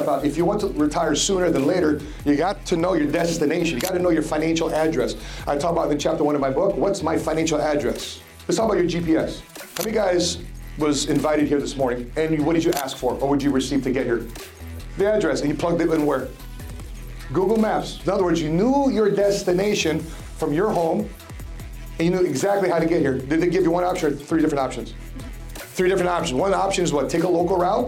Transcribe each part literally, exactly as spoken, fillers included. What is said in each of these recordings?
about if you want to retire sooner than later, you got to know your destination. You got to know your financial address. I talk about in chapter one of my book, what's my financial address? Let's talk about your G P S. How many guys was invited here this morning, and what did you ask for, or would you receive to get here? The address, and you plugged it in where? Google Maps. In other words, you knew your destination from your home, and you knew exactly how to get here. Did they give you one option or three different options? Three different options. One option is what? Take a local route,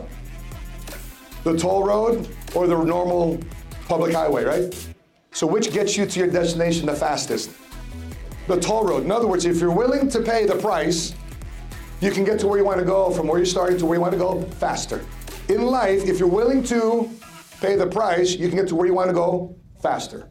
the toll road, or the normal public highway, right? So which gets you to your destination the fastest? The toll road. In other words, if you're willing to pay the price, you can get to where you want to go from where you're starting to where you want to go faster. In life, if you're willing to pay the price, you can get to where you want to go faster.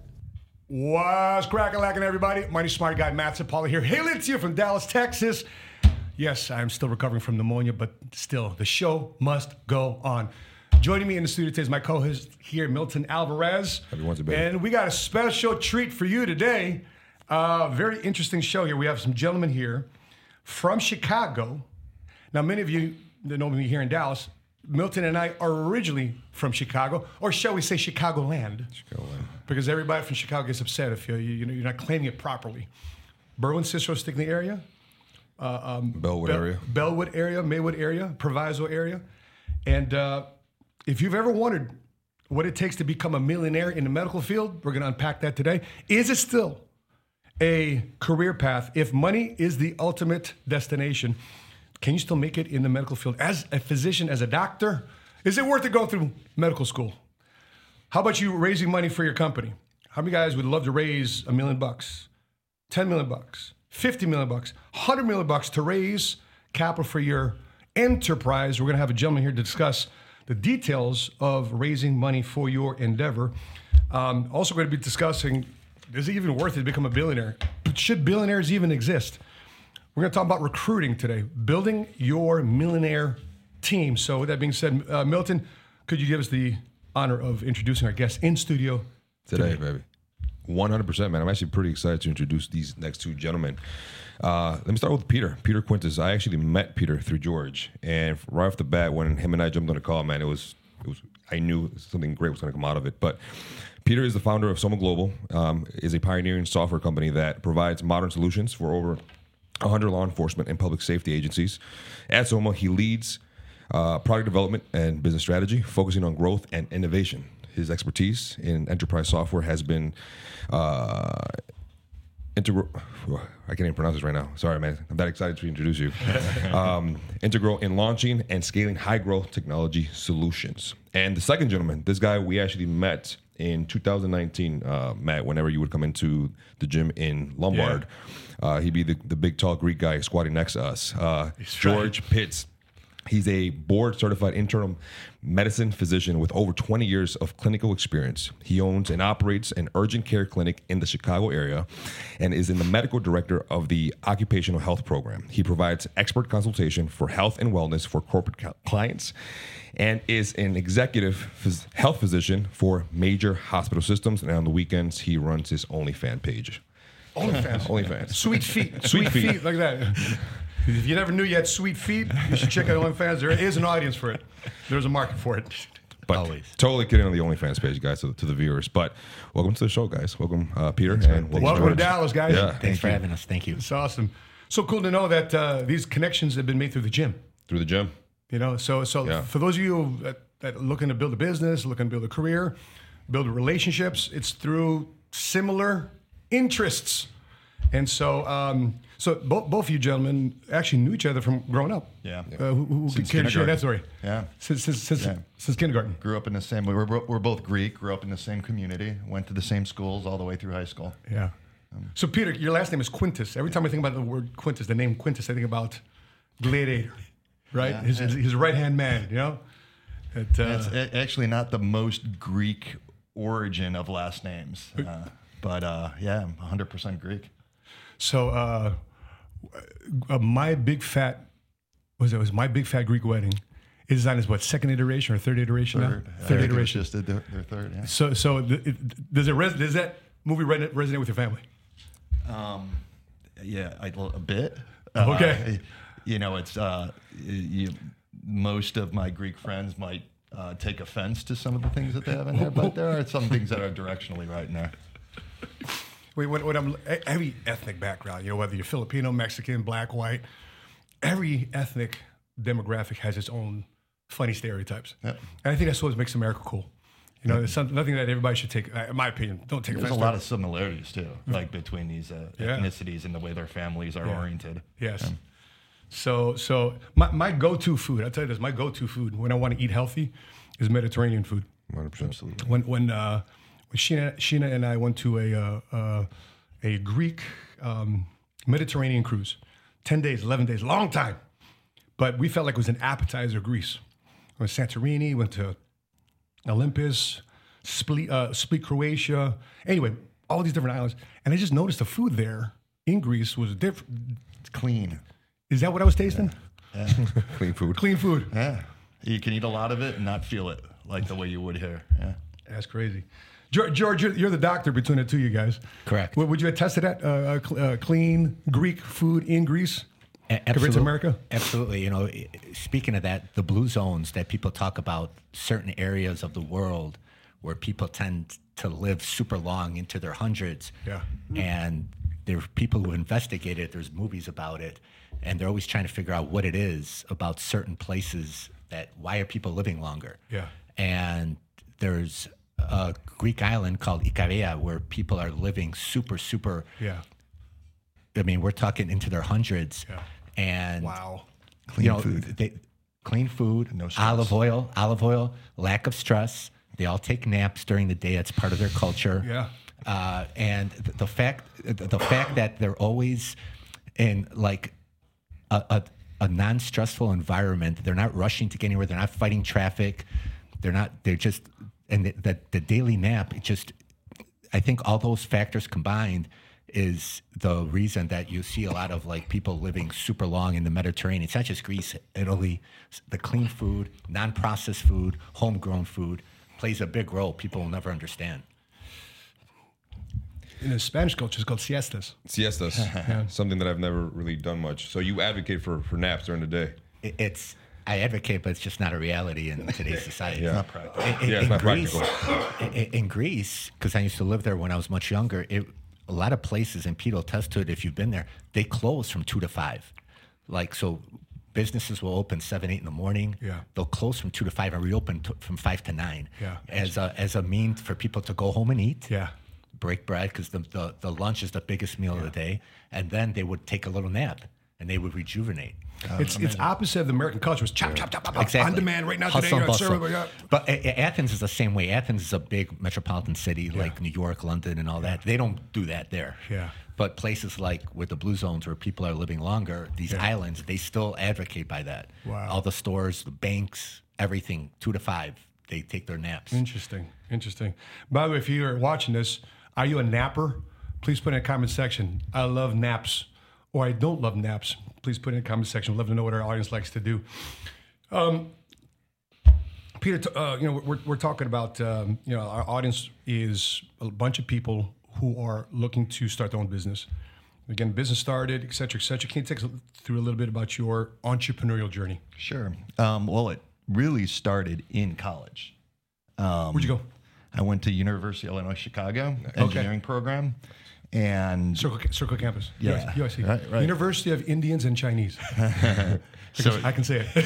What's cracking, lacking, everybody? Mighty Smart Guy Matt Sapaula here, hailing to you from Dallas, Texas. Yes, I'm still recovering from pneumonia, but still, the show must go on. Joining me in the studio today is my co-host here, Milton Alvarez. Everyone's a baby. And we got a special treat for you today. Uh, very interesting show here. We have some gentlemen here from Chicago. Now, many of you that know me here in Dallas, Milton and I are originally from Chicago, or shall we say Chicagoland? Chicagoland. Because everybody from Chicago gets upset if you, you know, you're not claiming it properly. Berwyn, Cicero, Stickney area. Uh, um, Bellwood Bell- area. Bellwood area, Maywood area, Proviso area. And uh, if you've ever wondered what it takes to become a millionaire in the medical field, we're going to unpack that today. Is it still a career path? If money is the ultimate destination, can you still make it in the medical field as a physician, as a doctor? Is it worth it going through medical school? How about you raising money for your company? How many guys would love to raise a million bucks, ten million bucks, fifty million bucks, one hundred million bucks to raise capital for your enterprise? We're going to have a gentleman here to discuss the details of raising money for your endeavor. Um, also going to be discussing, is it even worth it to become a billionaire? Should billionaires even exist? We're going to talk about recruiting today, building your millionaire team. So with that being said, uh, Milton, could you give us the honor of introducing our guest in studio Today, today? baby. one hundred percent, man. I'm actually pretty excited to introduce these next two gentlemen. Uh, let me start with Peter. Peter Quintus. I actually met Peter through George. And right off the bat, when him and I jumped on a call, man, it was, it was I knew something great was going to come out of it. But Peter is the founder of Soma Global, um, is a pioneering software company that provides modern solutions for over one hundred law enforcement and public safety agencies. At Soma, he leads uh, product development and business strategy, focusing on growth and innovation. His expertise in enterprise software has been uh, integral. I can't even pronounce this right now. Sorry, man. I'm that excited to introduce you. um, integral in launching and scaling high growth technology solutions. And the second gentleman, this guy we actually met in two thousand nineteen, uh, Matt, whenever you would come into the gym in Lombard. Yeah. Uh, he'd be the, the big, tall Greek guy squatting next to us. Uh, George right. Pitts. He's a board-certified internal medicine physician with over twenty years of clinical experience. He owns and operates an urgent care clinic in the Chicago area and is in the medical director of the occupational health program. He provides expert consultation for health and wellness for corporate clients and is an executive phys- health physician for major hospital systems. And on the weekends, he runs his OnlyFans page. OnlyFans. OnlyFans. Sweet feet. Sweet Sweet feet. feet like that. If you never knew you had sweet feet, you should check out OnlyFans. There is an audience for it. There's a market for it. But Always. Totally kidding on the OnlyFans page, guys, to, to the viewers. But welcome to the show, guys. Welcome, uh, Peter. Thanks, and welcome, Welcome George. to Dallas, guys. Yeah. Thanks for having us. Thank you. It's awesome. So cool to know that uh, these connections have been made through the gym. Through the gym. You know, so so Yeah. for those of you that, that are looking to build a business, looking to build a career, build relationships, it's through similar interests. And so, um, so both both of you gentlemen actually knew each other from growing up. Yeah. Uh, who who Since can share that kindergarten. story? Yeah. Since since since, Yeah. since kindergarten. Grew up in the same. We were bo- we're both Greek. Grew up in the same community. Went to the same schools all the way through high school. Yeah. So Peter, your last name is Quintus. Every time I think about the word Quintus, the name Quintus, I think about Gladiator, right? Yeah. His, his, his right hand man. You know. It, uh, It's a- actually not the most Greek origin of last names, uh, but uh, yeah, I'm one hundred percent Greek. So, uh, uh, my big fat was it was my big fat Greek wedding is designed as what, second iteration or third iteration Third, now? I Third think it was iteration. just their, their third. Yeah. So, so th- it, does it res- does that movie re- resonate with your family? Um, yeah, I, a bit. Okay. Uh, you know, it's uh, you, most of my Greek friends might uh, take offense to some of the things that they have in there, but there are some things that are directionally right in there. Wait, when, when I'm every ethnic background, you know, whether you're Filipino, Mexican, black, white, every ethnic demographic has its own funny stereotypes. Yep. And I think that's what makes America cool. You know, it's something, nothing that everybody should take, in my opinion, don't take There's offense a to. lot of similarities too, like between these uh, Yeah. ethnicities and the way their families are Yeah. oriented. Yes. So, so my, my go-to food, I'll tell you this, my go-to food when I want to eat healthy is Mediterranean food. one hundred percent. Absolutely. When when uh, when Sheena, Sheena and I went to a uh, uh, a Greek um, Mediterranean cruise, ten days, eleven days, long time, but we felt like it was an appetizer of Greece. We went to Santorini, went to Olympus, Split, uh, Split, Croatia. Anyway, all these different islands, and I just noticed the food there in Greece was different. It's clean. Is that what I was tasting? Clean food. Clean food. Yeah. You can eat a lot of it and not feel it like the way you would here. Yeah. That's crazy. George, George you're, you're the doctor between the two of you guys. Correct. Would would you attest to that? Uh, uh, cl- uh, clean Greek food in Greece A- compared to America? Absolutely. You know, i- speaking of that, the blue zones that people talk about, certain areas of the world where people tend to live super long into their hundreds. Yeah. And there are people who investigate it. There's movies about it. And they're always trying to figure out what it is about certain places that, why are people living longer? Yeah. And there's a Greek island called Ikaria where people are living super, super, Yeah. I mean, we're talking into their hundreds. Yeah. And Wow. Clean you know, food. They, clean food, No stress. olive oil, olive oil, lack of stress. They all take naps during the day. It's part of their culture. Yeah. Uh, and th- the fact, the fact that they're always in like a, a, a non-stressful environment. They're not rushing to get anywhere. They're not fighting traffic. They're not. They're just. And the, the, the daily nap. It just. I think all those factors combined is the reason that you see a lot of like people living super long in the Mediterranean. It's not just Greece, Italy. The clean food, non-processed food, homegrown food plays a big role. People will never understand. In the Spanish culture, it's called siestas. Siestas. Something that I've never really done much. So you advocate for, for naps during the day. It, it's I advocate, but it's just not a reality in today's society. Yeah. Not practical. In, in, Yeah, it's in not Greece, practical. in, in Greece, because I used to live there when I was much younger, it, a lot of places, and Pete will attest to it if you've been there, they close from two to five. Like, so businesses will open seven, eight in the morning. Yeah. They'll close from two to five and reopen to, from five to nine. Yeah. As a, as a means for people to go home and eat. Yeah. Break bread, because the, the, the lunch is the biggest meal of the day. And then they would take a little nap and they would rejuvenate. it's it's opposite of the American culture. It's chop, chop, chop, chop, Exactly. on demand right now Hustle today. and You know, bustle. serve it, yeah. But A- A- Athens is the same way. Athens is a big metropolitan city like New York, London, and all that. They don't do that there. Yeah. But places like with the blue zones where people are living longer, these islands, they still advocate by that. Wow. All the stores, the banks, everything, two to five, they take their naps. Interesting. Interesting. By the way, if you are watching this, are you a napper? Please put in the comment section. I love naps, or I don't love naps. Please put in the comment section. I'd love to know what our audience likes to do. Um, Peter, t- uh, you know, we're, we're talking about, um, you know, our audience is a bunch of people who are looking to start their own business. Again, business started, et cetera, et cetera. Can you take us through a little bit about your entrepreneurial journey? Sure. Um, well, it really started in college. Where'd you go? I went to University of Illinois Chicago engineering program, and Circle, Circle Campus. Yeah. U S C. Right, right. University of Indians and Chinese. so I can say it.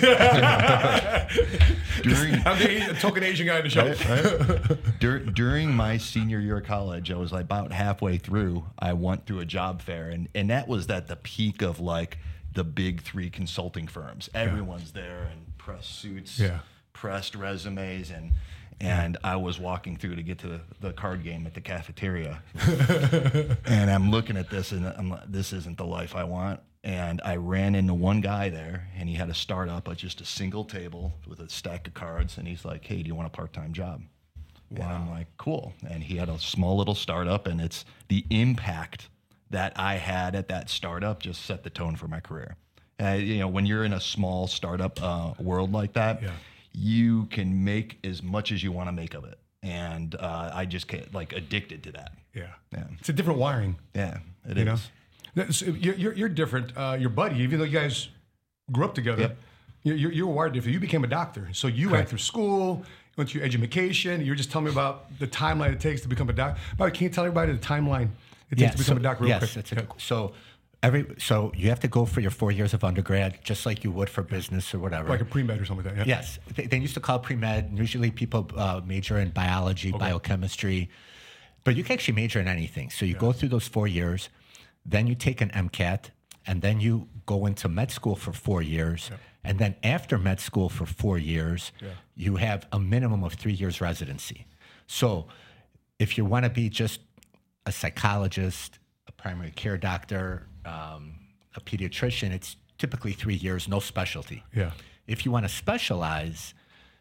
during I'm the a token Asian guy in the show. right? Dur- during my senior year of college, I was like about halfway through. I went through a job fair, and and that was at the peak of like the big three consulting firms. Everyone's there in press suits, Yeah. pressed resumes, and and I was walking through to get to the, the card game at the cafeteria, and I'm looking at this, and I'm like, this isn't the life I want. And I ran into one guy there, and he had a startup at just a single table with a stack of cards, and he's like, "Hey, do you want a part-time job?" Wow. And I'm like, "Cool." And he had a small little startup, and it's the impact that I had at that startup just set the tone for my career. Uh, you know, when you're in a small startup uh, world like that, Yeah. you can make as much as you want to make of it. And uh, I just get like addicted to that. Yeah. Yeah. It's a different wiring. Yeah, it You is. know, No, so you're, you're you're different. Uh, your buddy, even though you guys grew up together, Yep. You're, you're, you're wired different. You became a doctor. So you went through school, went through education. You were just telling me about the timeline it takes to become a doctor. By the way, can you tell everybody the timeline it takes Yeah, to become so- a doctor real yes, quick? that's a good, so every so you have to go for your four years of undergrad, just like you would for business or whatever. Like a pre-med or something like that. Yeah. Yes, they, they used to call it pre-med. Usually people uh, major in biology, biochemistry, but you can actually major in anything. So you go through those four years, then you take an MCAT, and then you go into med school for four years. And then after med school for four years, you have a minimum of three years residency. So if you want to be just a psychologist, a primary care doctor, um, a pediatrician, it's typically three years, no specialty. Yeah. If you want to specialize,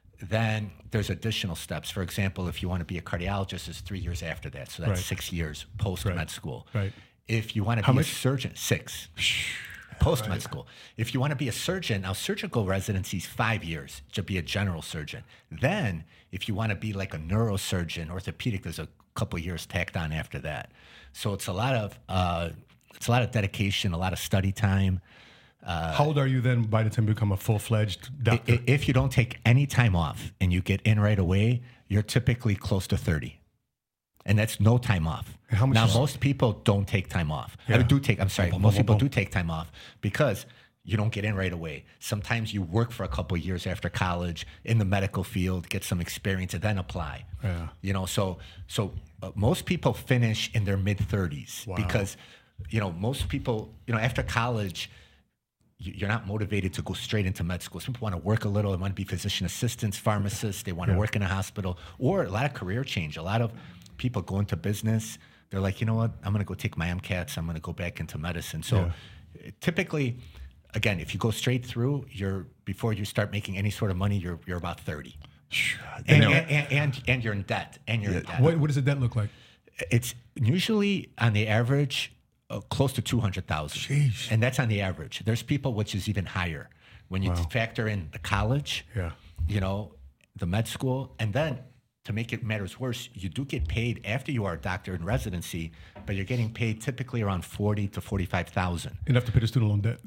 then there's additional steps. For example, if you want to be a cardiologist, it's three years after that. So that's Right. six years post-med Right. school. Right. If you want to How be much? a surgeon, six. Post-med school. If you want to be a surgeon, now surgical residency is five years to be a general surgeon. Then, if you want to be like a neurosurgeon, orthopedic, there's a couple years tacked on after that. So it's a lot of uh, it's a lot of dedication, a lot of study time. How old are you then by the time you become a full-fledged I- doctor? i- If you don't take any time off and you get in right away, you're typically close to thirty. And that's no time off. And how much now, is- most people don't take time off. I Yeah. mean, do take, I'm sorry, Boom, most boom, people boom. do take time off because you don't get in right away. Sometimes you work for a couple of years after college in the medical field, get some experience, and then apply. Yeah. You know, so so uh, most people finish in their mid thirties Wow. because, you know, most people, you know, after college, you- you're not motivated to go straight into med school. Some people want to work a little. They want to be physician assistants, pharmacists. They want to Yeah. work in a hospital, or a lot of career change. A lot of people go into business. They're like, you know what? I'm going to go take my MCATs. I'm going to go back into medicine. So uh, typically, again, if you go straight through, you're before you start making any sort of money, you're you're about thirty. And, know- and, and, and, and you're in debt. And you're in debt. What, what does the debt look like? It's usually on the average uh, close to two hundred thousand, Jeez. and that's on the average. There's people which is even higher when you factor in the college, Yeah. you know, the med school, and then to make it matters worse, you do get paid after you are a doctor in residency, but you're getting paid typically around forty to forty-five thousand. Enough to pay the student loan debt.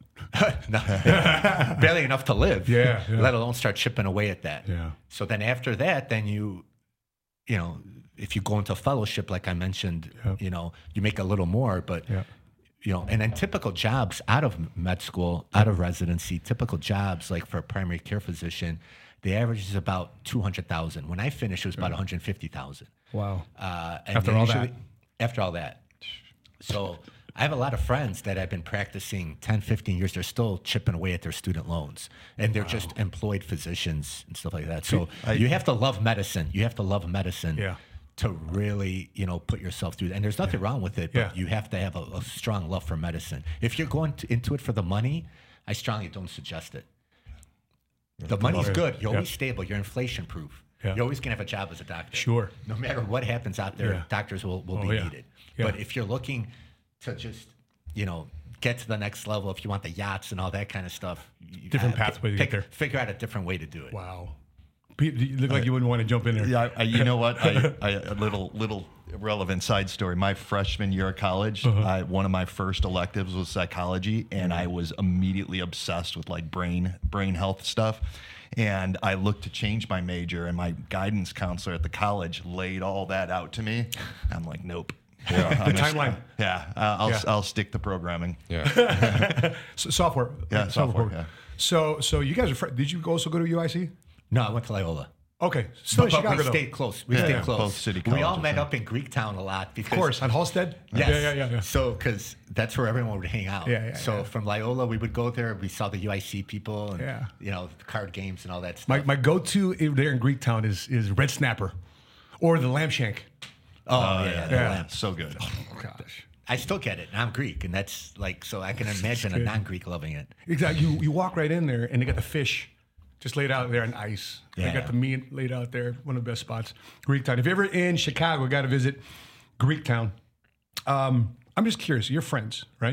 Barely enough to live. Yeah, yeah. Let alone start chipping away at that. Yeah. So then after that, then you, you know, if you go into fellowship, like I mentioned, Yep. you know, you make a little more, but Yeah. you know, and then typical jobs out of med school, out of residency, typical jobs like for a primary care physician, the average is about two hundred thousand. When I finished, it was about one hundred fifty thousand. Wow. Uh, and After they all usually- that. After all that. So I have a lot of friends that have been practicing ten, fifteen years. They're still chipping away at their student loans. And they're just employed physicians and stuff like that. So you have to love medicine. You have to love medicine Yeah. to really, you know, put yourself through. And there's nothing wrong with it, but Yeah. you have to have a, a strong love for medicine. If you're going to, into it for the money, I strongly don't suggest it. The money's Okay. good. You're Yeah. always stable. You're inflation proof. Yeah. You're always going to have a job as a doctor. Sure. No matter what happens out there, Yeah. doctors will, will Oh, be yeah. needed. Yeah. But if you're looking to just, you know, get to the next level, if you want the yachts and all that kind of stuff, you Different gotta pathway to pick- get there. Figure out a different way to do it. Wow. Pete, you look like you wouldn't want to jump in there. Yeah, I, you know what? I, I, a little little relevant side story. My freshman year of college, I, one of my first electives was psychology, and I was immediately obsessed with like brain brain health stuff. And I looked to change my major, and my guidance counselor at the college laid all that out to me. I'm like, nope. Yeah, The timeline. Yeah, uh, I'll Yeah. I'll stick to programming. Yeah. S- software. Yeah, software, yeah. So, so you guys are. Fr- did you also go to U I C? No, I went to Loyola. Okay, still in But Chicago we though. stayed close. We Yeah, stayed yeah, close. both city we all colleges, met yeah. up in Greektown a lot because Of course, on Halstead. Yes. Yeah, yeah, yeah, yeah. So, because that's where everyone would hang out. Yeah, yeah, so yeah. from Loyola, we would go there. We saw the U I C people and, Yeah. you know, the card games and all that stuff. My my go-to i- there in Greektown is is Red Snapper, or the Lamb Shank. oh, yeah. the yeah. lamp. So good. Gosh. I still get it. And I'm Greek. And that's like, so I can imagine a good. non-Greek loving it. Exactly. You you walk right in there, and they got the fish just laid out there on ice. They Yeah. got the meat laid out there. One of the best spots. Greektown. If you're ever in Chicago, got to visit Greektown. Um, I'm just curious. You're friends, right?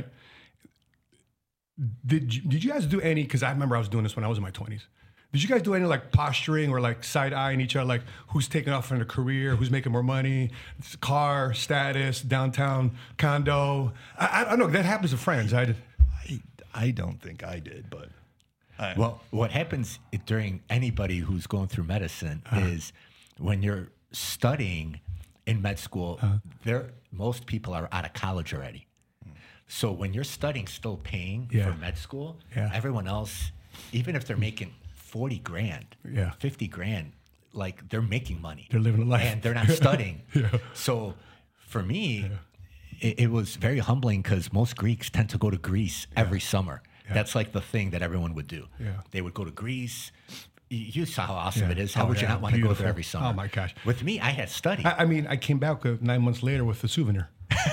Did you, did you guys do any? Because I remember I was doing this when I was in my twenties. Did you guys do any like posturing or like side eyeing each other, like who's taking off in their career, who's making more money, car status, downtown condo? I, I don't know. That happens to friends. I I, I don't think I did, but right. Well, what happens during anybody who's going through medicine uh-huh. is when you're studying in med school, uh-huh. there most people are out of college already. So when you're studying, still paying yeah. for med school, yeah. everyone else, even if they're making forty grand, yeah. fifty grand, like they're making money. They're living a life. And they're not studying. yeah. So for me, yeah. it, it was very humbling because most Greeks tend to go to Greece yeah. every summer. Yeah. That's like the thing that everyone would do. Yeah. They would go to Greece. You saw how awesome yeah. it is. How oh, would yeah. you not want Beautiful. to go there every summer? Oh my gosh! With me, I had studied. I, I mean, I came back uh, nine months later with a souvenir.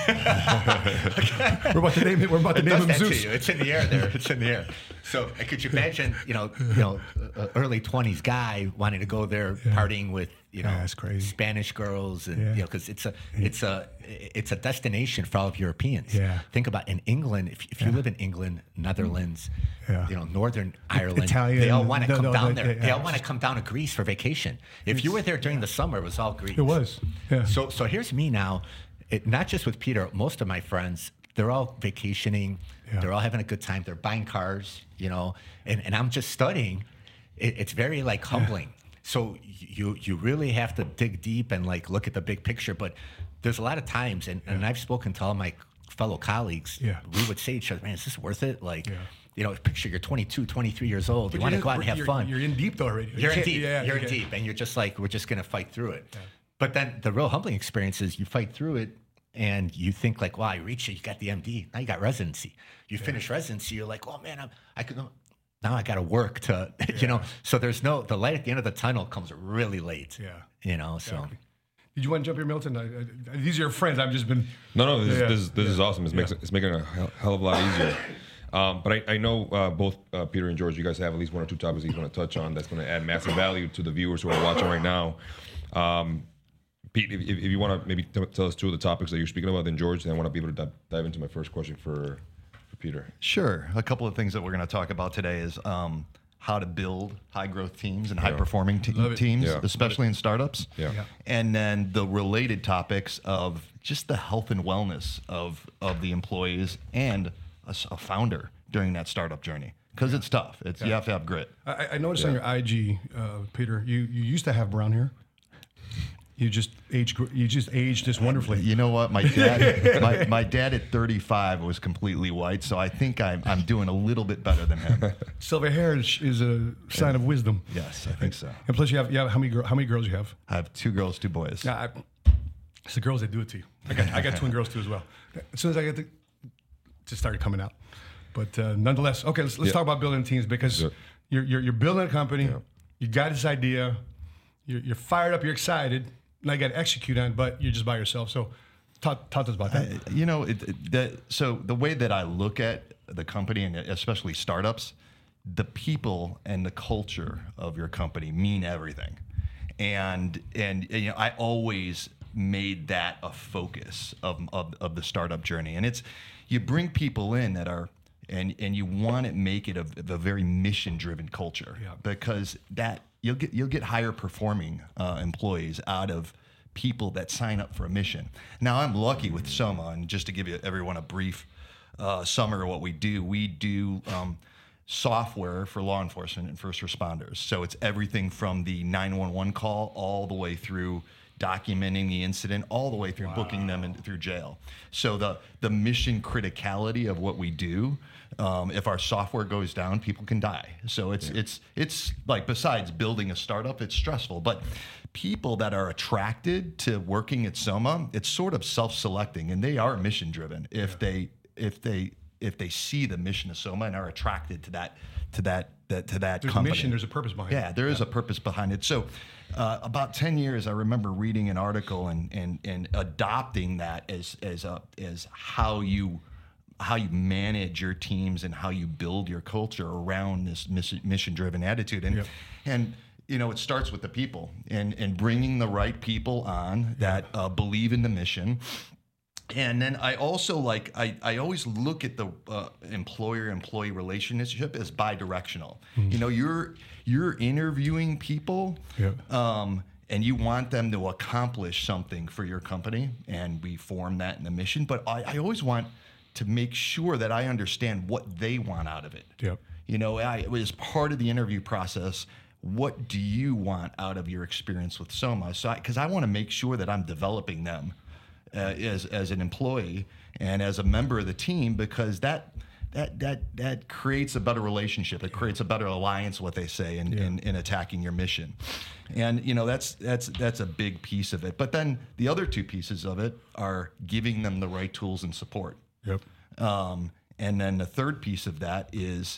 We're about to name it. We're about to it name him that Zeus. To you. It's in the air there. It's in the air. So could you imagine, you know, you know, uh, early twenties guy wanting to go there yeah. partying with, you know, yeah, that's crazy. Spanish girls, and yeah. you know, because it's a it's a it's a destination for all of Europeans. Yeah. Think about in England. If, if yeah. you live in England, Netherlands, yeah. you know, Northern Ireland, Italian, they all want to no, come no, down no, there. yeah, they all yeah. want to come down to Greece for vacation. If you were there during the summer, it was all Greece. It was. Yeah. So so here's me now. It, not just with Peter, most of my friends, they're all vacationing. Yeah. They're all having a good time. They're buying cars, you know, and, and I'm just studying. It, it's very like humbling. Yeah. So you you really have to dig deep and like look at the big picture. But there's a lot of times, and, yeah. and I've spoken to all my fellow colleagues, yeah. we would say to each other, man, is this worth it? Like, yeah. you know, picture you're twenty-two, twenty-three years old. But you want to go out and have you're, fun. You're in deep though already. You're you in deep. Yeah, you're yeah. in deep. And you're just like, we're just going to fight through it. Yeah. But then the real humbling experience is you fight through it. And you think like, wow, you reached it, you got the M D, now you got residency. You yeah. finish residency, you're like, oh man, I'm, I could now I got to work to, yeah. you know. So there's no the light at the end of the tunnel comes really late. Yeah, you know. So, yeah. Did you want to jump here, Milton? I, I, these are your friends. I've just been. No, no, this yeah. this, this yeah. is awesome. It's yeah. makes it's making it a hell, hell of a lot easier. Um, but I, I know uh, both uh, Peter and George, you guys have at least one or two topics that you want to touch on that's going to add massive value to the viewers who are watching right now. Um, Pete, if, if you want to maybe t- tell us two of the topics that you're speaking about, then George, then I want to be able to dive, dive into my first question for, for Peter. Sure. A couple of things that we're going to talk about today is um, how to build high growth teams and high performing te- teams, yeah. especially in startups. Yeah. yeah. And then the related topics of just the health and wellness of, of the employees and a, a founder during that startup journey. Because yeah. it's tough. It's yeah. You have to have grit. I, I noticed yeah. on your I G, uh, Peter, you, you used to have brown hair. You just aged. You just aged just wonderfully. You know what? My dad, my, my dad at thirty-five was completely white, so I think I'm I'm doing a little bit better than him. Silver hair is, is a sign yeah. of wisdom. Yes, I think so. And plus, you have you have how many girl, how many girls you have? I have two girls, two boys. Yeah, I, it's the girls that do it to you. I got I got twin girls too as well. As soon as I get the, just started coming out. But uh, nonetheless, okay, let's let's yeah. talk about building teams because yeah. you're, you're you're building a company. Yeah. You got this idea. You're, you're fired up. You're excited. Now you got to execute on, but you're just by yourself. So, talk, talk to us about that. Uh, you know, it, it, that, so the way that I look at the company, and especially startups, the people and the culture of your company mean everything. And and, and you know, I always made that a focus of, of of the startup journey. And it's you bring people in that are. And and you want to make it a, a very mission-driven culture yeah. because that you'll get you'll get higher performing uh, employees out of people that sign up for a mission. Now I'm lucky with Soma, and just to give you everyone a brief uh, summary of what we do, we do um, software for law enforcement and first responders. So it's everything from the nine one one call all the way through documenting the incident all the way through wow. booking them in, through jail. So the the mission criticality of what we do, um, if our software goes down, people can die. So it's yeah. it's it's like besides building a startup, it's stressful. But people that are attracted to working at Soma, it's sort of self-selecting, and they are mission driven if yeah. they if they if they see the mission of Soma and are attracted to that to that, that to that there's company. a mission, there's a purpose behind yeah, it. There is yeah. a purpose behind it. So uh, about ten years, I remember reading an article and and, and adopting that as as a as how you how you manage your teams and how you build your culture around this mission driven attitude. And yep. and you know, it starts with the people and and bringing the right people on that uh, believe in the mission. And then I also like, I, I always look at the uh, employer-employee relationship as bi-directional. Mm-hmm. You know, you're you're interviewing people yeah. um, and you want them to accomplish something for your company, and we form that in the mission. But I, I always want to make sure that I understand what they want out of it. Yep. You know, I, it was part of the interview process. What do you want out of your experience with Soma? So, because I, I want to make sure that I'm developing them uh, as as an employee and as a member of the team, because that that that that creates a better relationship. It creates a better alliance, what they say, in, Yeah. in, in attacking your mission. And you know, that's that's that's a big piece of it. But then the other two pieces of it are giving them the right tools and support. Yep. Um, and then the third piece of that is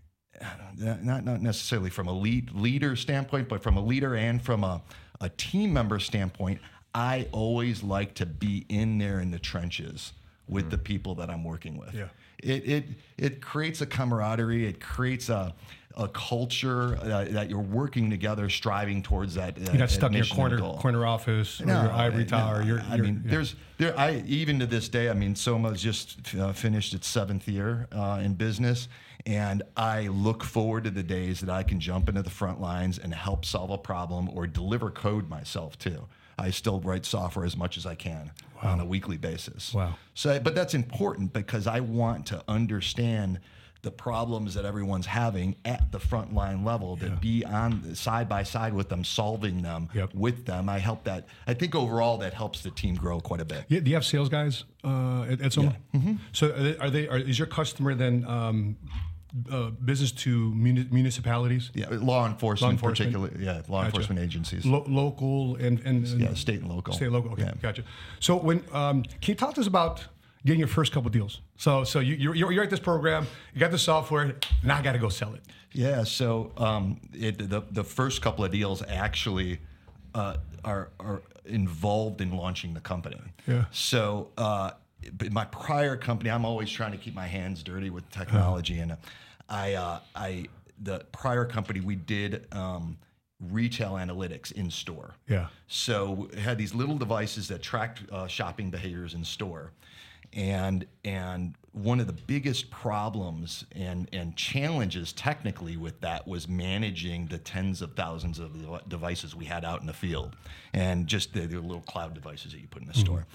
not not necessarily from a lead leader standpoint, but from a leader and from a, a team member standpoint, I always like to be in there in the trenches with mm. the people that I'm working with. Yeah. It it it creates a camaraderie. It creates a a culture uh, that you're working together, striving towards that. that You're not stuck in your mission and corner goal. corner office or No, your ivory no, tower. You're, I you're, mean, yeah. there's there. I even to this day. I mean, Soma's just uh, finished its seventh year uh, in business, and I look forward to the days that I can jump into the front lines and help solve a problem or deliver code myself too. I still write software as much as I can wow. on a weekly basis. Wow. So, but that's important because I want to understand the problems that everyone's having at the frontline level, to Yeah. be on side by side with them, solving them Yep. with them. I help that. I think overall that helps the team grow quite a bit. Yeah, do you have sales guys uh, at, at Soma? Yeah. Mm-hmm. So are they, are they are, is your customer then um, uh, business to muni- municipalities? Yeah, law enforcement, Law enforcement? particularly. Yeah, law Gotcha. enforcement agencies. Lo- local and, and, and yeah, state and local. State and local. Okay, Yeah. gotcha. So when um, can you talk to us about getting your first couple deals? So so you you're, you're at this program, you got the software, now I got to go sell it. Yeah, so um, it, the the first couple of deals actually uh, are are involved in launching the company. Yeah. So uh, but my prior company, I'm always trying to keep my hands dirty with technology, and I uh, I the prior company we did um, retail analytics in store. Yeah. So it had these little devices that tracked uh, shopping behaviors in store. And and one of the biggest problems and, and challenges technically with that was managing the tens of thousands of devices we had out in the field, and just the, the little cloud devices that you put in the mm-hmm. store.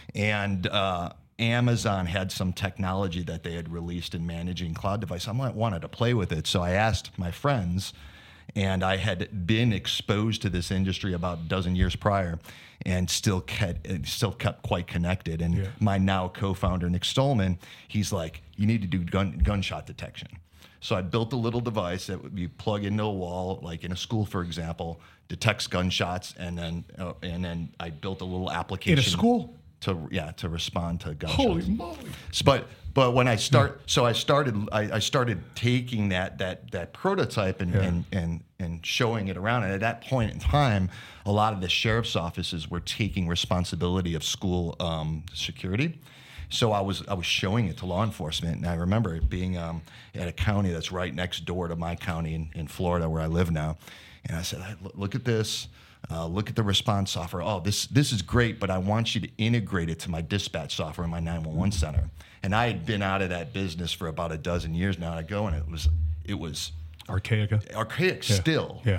And uh, Amazon had some technology that they had released in managing cloud devices. I wanted to play with it, so I asked my friends, and I had been exposed to this industry about a dozen years prior, and still kept still kept quite connected. And yeah. my now co-founder Nick Stolman, he's like, you need to do gun, gunshot detection. So I built a little device that would be plug into a wall, like in a school, for example, detects gunshots, and then uh, and then I built a little application In a school? to yeah to respond to gunshots. Holy moly! But but when I start, so I started I, I started taking that that that prototype and, Yeah. and and and showing it around. And at that point in time, a lot of the sheriff's offices were taking responsibility of school um, security. So I was I was showing it to law enforcement, and I remember it being um, at a county that's right next door to my county in, in Florida, where I live now. And I said, hey, look at this. Uh, look at the response software. Oh, this this is great, but I want you to integrate it to my dispatch software in my nine one one center. And I had been out of that business for about a dozen years now. And I go, and it was it was Archaic. archaic Yeah. still. Yeah.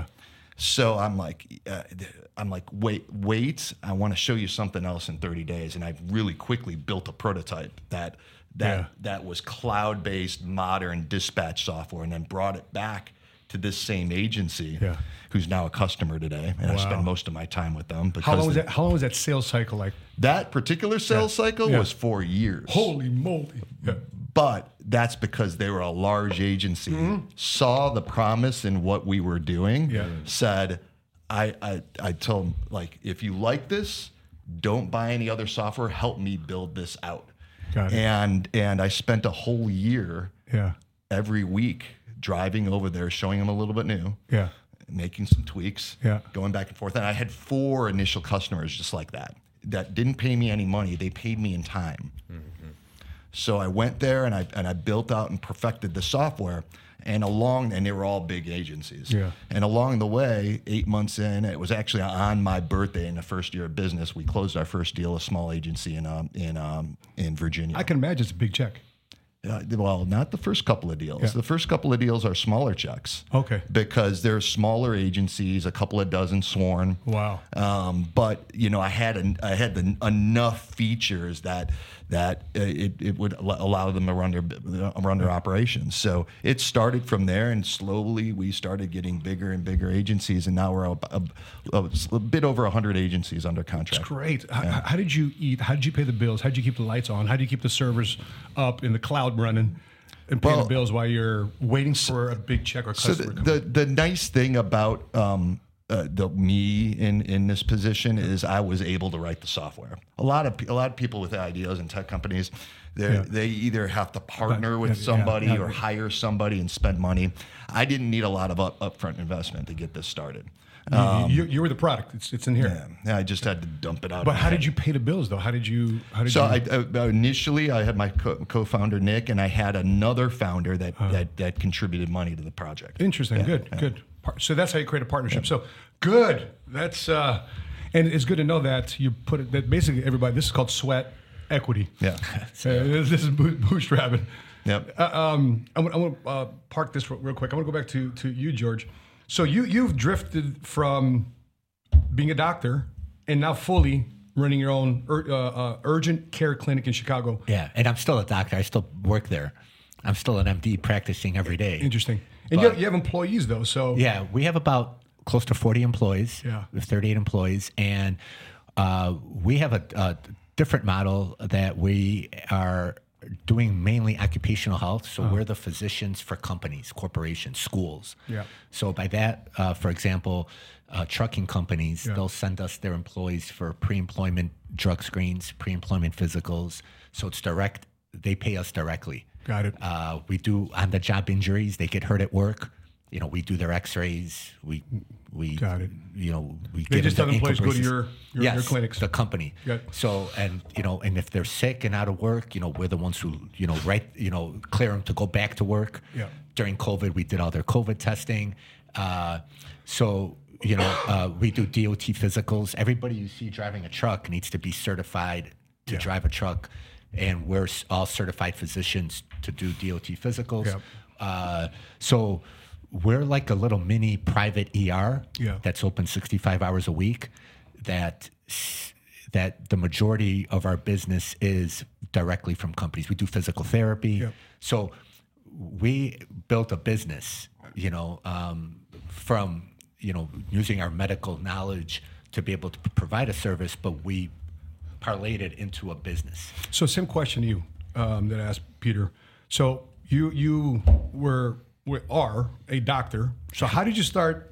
So I'm like, uh, I'm like, wait, wait. I want to show you something else in thirty days, and I really quickly built a prototype that that Yeah. that was cloud-based, modern dispatch software, and then brought it back to this same agency, Yeah. who's now a customer today, and I Wow. spend most of my time with them. Because How long was the- that? How long was that sales cycle like? that particular sales Yeah. cycle Yeah. was four years. Holy moly! Yeah. But that's because they were a large agency, saw the promise in what we were doing, Yeah. said, I, I, I told them, like, if you like this, don't buy any other software, help me build this out. Got it. And, and I spent a whole year Yeah. every week driving over there, showing them a little bit new, Yeah. making some tweaks, Yeah. going back and forth. And I had four initial customers just like that, that didn't pay me any money. They paid me in time. Mm-hmm. So I went there and I and I built out and perfected the software. And along, and they were all big agencies. Yeah. And along the way, eight months in, it was actually on my birthday in the first year of business. We closed our first deal, a small agency in um, in um, in Virginia. I can imagine it's a big check. Uh, well, not the first couple of deals. Yeah. The first couple of deals are smaller checks. Okay. Because they're smaller agencies, a couple of dozen sworn. Wow. Um, but you know, I had an, I had the, enough features that that uh, it, it would al- allow them to run their uh, run their operations. So it started from there, and slowly we started getting bigger and bigger agencies, and now we're a, a, a, a bit over one hundred agencies under contract. Great. How, how did you eat? How did you pay the bills? How did you keep the lights on? How did you keep the servers up in the cloud running and paying Well, the bills while you're waiting for a big check or So customer? the, coming? the the nice thing about um, uh, the me in, in this position is I was able to write the software. A lot of pe- a lot of people with ideas in tech companies, they Yeah. they either have to partner Yeah, with yeah, somebody yeah. or hire somebody and spend money. I didn't need a lot of up, upfront investment to get this started. You- you, you were the product. It's, it's in here. Um, Yeah, I just had to dump it out. But in how my did head. you pay the bills, though? How did you? How did So you? I, uh, initially, I had my co- co-founder Nick, and I had another founder that, Uh-huh. that that contributed money to the project. Interesting. Yeah, good. yeah. Good. Par- So that's how you create a partnership. So good. That's uh, and it's good to know that you put it. That basically everybody. This is called sweat equity. Yeah. Uh, this, this is boot- bootstrapping. Yep. Uh, um, I'm, gonna- I'm going to uh, park this real real quick. I want to go back to to you, George. So you you've drifted from being a doctor and now fully running your own ur- uh, uh, urgent care clinic in Chicago. Yeah, and I'm still a doctor. I still work there. I'm still an M D practicing every day. Interesting. And you have, you have employees though, so Yeah, we have about close to forty employees. Yeah. We have thirty-eight employees, and uh, we have a, a different model that we are doing mainly occupational health. So we're the physicians for companies, corporations, schools. Yeah. So by that, uh, for example, uh, trucking companies, Yeah. they'll send us their employees for pre-employment drug screens, pre-employment physicals. So it's direct. They pay us directly. Got it. Uh, we do on-the-job injuries. They get hurt at work. You know, we do their X-rays. We, we, Got it. You know, we They give just them tell the employees, ankle go to braces. your- your- yes, your clinics. the company. Yeah. So, and you know, and if they're sick and out of work, you know, we're the ones who, you know, right, you know, clear them to go back to work. Yeah. During COVID, we did all their COVID testing. Uh, so, you know, uh, we do D O T physicals. Everybody you see driving a truck needs to be certified to Yeah. drive a truck, and we're s- all certified physicians to do D O T physicals. Yep. Uh, so we're like a little mini private E R Yeah. that's open sixty-five hours a week. That s- that the majority of our business is directly from companies. We do physical therapy. Yep. So we built a business, you know, um, from you know using our medical knowledge to be able to p- provide a service, but we parlayed it into a business. So same question to you um, that I asked Peter. So you you were, were are a doctor. So how did you start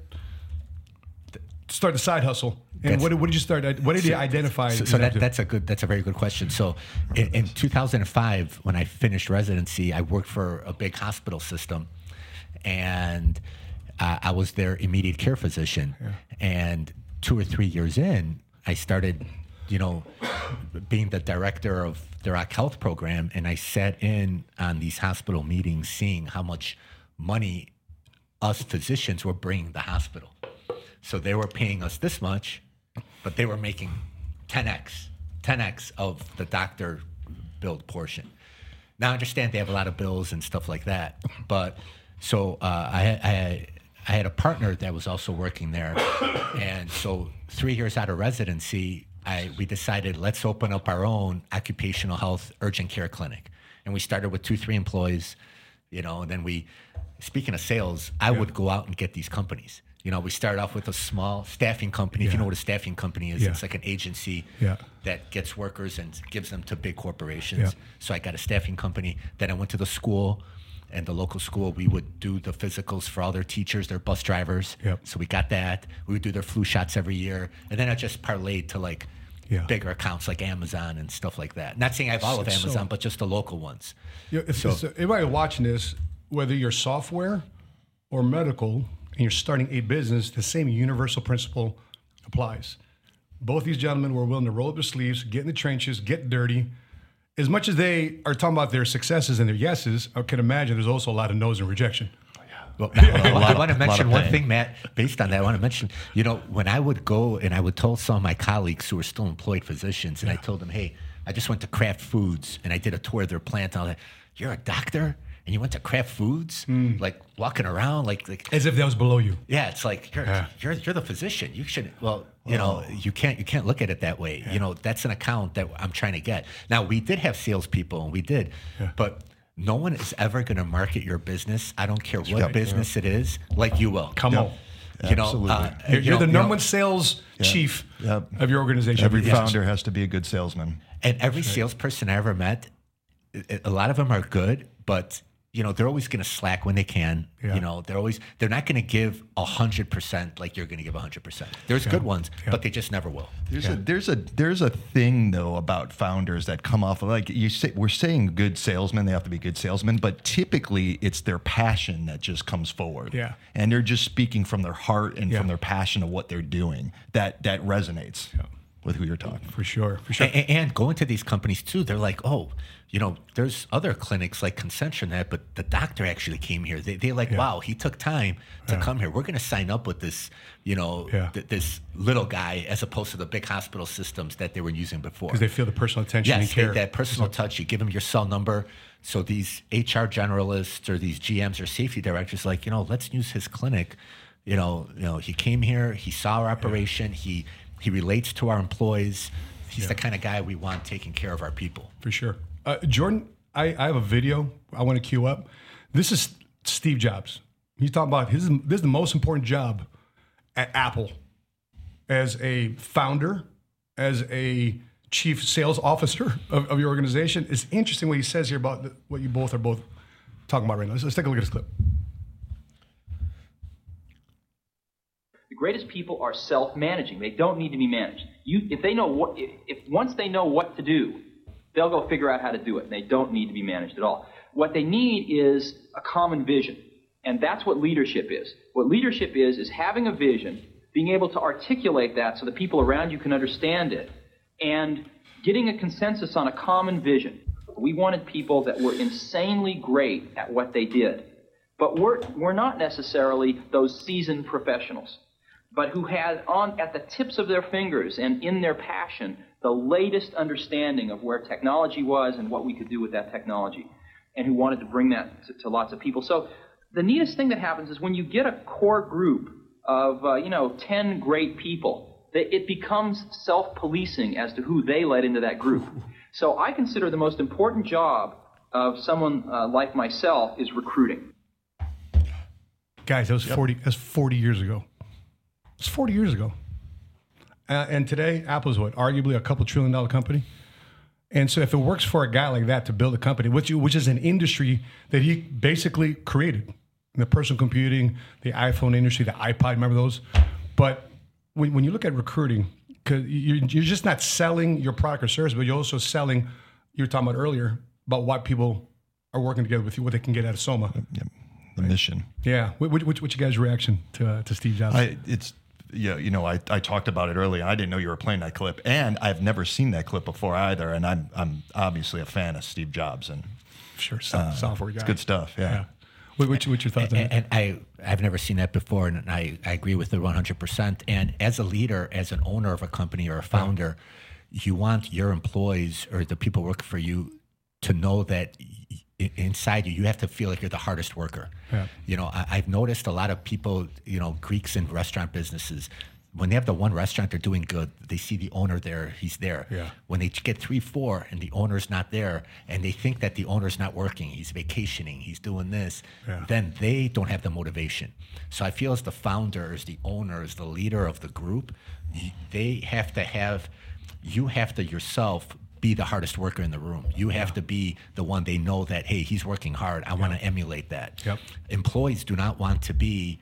start the side hustle? And That's- what, did- what did you start? What did you identify? So, as so that, active? that's a good that's a very good question. So in, in two thousand five, when I finished residency, I worked for a big hospital system, and uh, I was their immediate care physician. And two or three years in, I started, you know, being the director of their Rock Health program, and I sat in on these hospital meetings, seeing how much money us physicians were bringing the hospital. So they were paying us this much, but they were making ten x, ten x of the doctor billed portion. Now I understand they have a lot of bills and stuff like that, but so uh, I, I I had a partner that was also working there, and so three years out of residency, I we decided let's open up our own occupational health urgent care clinic, and we started with two three employees, you know, and then we. Speaking of sales, I would go out and get these companies. You know, we started off with a small staffing company. If you Yeah. know what a staffing company is, Yeah. it's like an agency Yeah. that gets workers and gives them to big corporations. Yeah. So I got a staffing company. Then I went to the school, and the local school, we would do the physicals for all their teachers, their bus drivers. Yep. So we got that. We would do their flu shots every year. And then I just parlayed to like Yeah. bigger accounts like Amazon and stuff like that. Not saying I have all of So- Amazon, but just the local ones. Yeah, if, So- so everybody watching this, whether you're software or medical, and you're starting a business, the same universal principle applies. Both these gentlemen were willing to roll up their sleeves, get in the trenches, get dirty. As much as they are talking about their successes and their yeses, I can imagine there's also a lot of no's and rejection. Well, I, I lot want to of- mention lot of one pain. thing, Matt. Based on that, I want to mention, you know, when I would go and I would tell some of my colleagues who were still employed physicians, and I told them, hey, I just went to Kraft Foods and I did a tour of their plant. And I was like, you're a doctor? and you went to Kraft Foods, mm. like walking around like like as if that was below you. Yeah, it's like you're yeah. you're you're the physician. You should well, you oh. know, you can't you can't look at it that way. Yeah. You know, that's an account that I'm trying to get. Now we did have salespeople, and we did, yeah. but no one is ever going to market your business. I don't care what yep. business yep. it is, like you will. Come yep. on. You know, uh, you're, you you're know, the number you know, one sales yep. chief yep. of your organization. Every yes. founder has to be a good salesman. And every salesperson I ever met, a lot of them are good, but you know they're always going to slack when they can. Yeah. You know, they're always they're not going to give a hundred percent like you're going to give a hundred percent. There's yeah. good ones, yeah. but they just never will. There's yeah. a there's a there's a thing though about founders that come off of, like you say, we're saying good salesmen. They have to be good salesmen, but typically it's their passion that just comes forward. Yeah, and they're just speaking from their heart and yeah. from their passion of what they're doing. That that resonates. Yeah. With who you're talking. For sure, for sure. And, and going to these companies too, they're like, oh, you know, there's other clinics like ConcentraNet, but the doctor actually came here. They, they're like, yeah. wow, he took time to yeah. come here. We're going to sign up with this, you know, yeah. th- this little guy as opposed to the big hospital systems that they were using before. Because they feel the personal attention yes, and care. They, that personal touch. You give them your cell number. So these H R generalists or these G Ms or safety directors, like, you know, let's use his clinic. You know, you know, he came here, he saw our operation, yeah. he he relates to our employees. He's yeah. the kind of guy we want taking care of our people. For sure. Uh, Jordan, I, I have a video I want to cue up. This is Steve Jobs. He's talking about his, this is the most important job at Apple as a founder, as a chief sales officer of, of your organization. It's interesting what he says here about the, what you both are both talking about right now. Let's, let's take a look at this clip. The greatest people are self-managing. They don't need to be managed. You, if they know what, if, if once they know what to do, they'll go figure out how to do it. They don't need to be managed at all. What they need is a common vision, and that's what leadership is. What leadership is is having a vision, being able to articulate that so the people around you can understand it, and getting a consensus on a common vision. We wanted people that were insanely great at what they did, but we're we're not necessarily those seasoned professionals, but who had on at the tips of their fingers and in their passion the latest understanding of where technology was and what we could do with that technology, and who wanted to bring that to, to lots of people. So the neatest thing that happens is when you get a core group of, uh, you know, ten great people, that it becomes self-policing as to who they let into that group. So I consider the most important job of someone uh, like myself is recruiting. Guys, that was yep. forty. That's forty years ago. It's forty years ago. Uh, and today, Apple's what? Arguably a couple trillion dollar company. And so if it works for a guy like that to build a company, which, which is an industry that he basically created, the personal computing, the iPhone industry, the iPod, remember those? But when, when you look at recruiting, because you're, you're just not selling your product or service, but you're also selling, you were talking about earlier, about what people are working together with you, what they can get out of Soma. Yep. The right. mission. Yeah. What, what, what's your guys' reaction to uh, to Steve Jobs? I, it's yeah, you know, I, I talked about it earlier. I didn't know you were playing that clip, and I've never seen that clip before either. And I'm I'm obviously a fan of Steve Jobs, and sure, uh, software guy. It's good stuff. Yeah. yeah. What, what's, what's your thoughts on and, that? And I I've never seen that before, and I, I agree with it one hundred percent. And as a leader, as an owner of a company or a founder, yeah. you want your employees or the people working for you to know that inside you, you have to feel like you're the hardest worker. Yeah. You know, I, I've noticed a lot of people, you know, Greeks in restaurant businesses, when they have the one restaurant they're doing good, they see the owner there, he's there. Yeah. When they get three, four, and the owner's not there, and they think that the owner's not working, he's vacationing, he's doing this, yeah. then they don't have the motivation. So I feel as the founder, as the owner, as the leader of the group, they have to have, you have to yourself be the hardest worker in the room. You have yeah. to be the one they know that, hey, he's working hard. I yeah. want to emulate that. Yep. Employees do not want to be,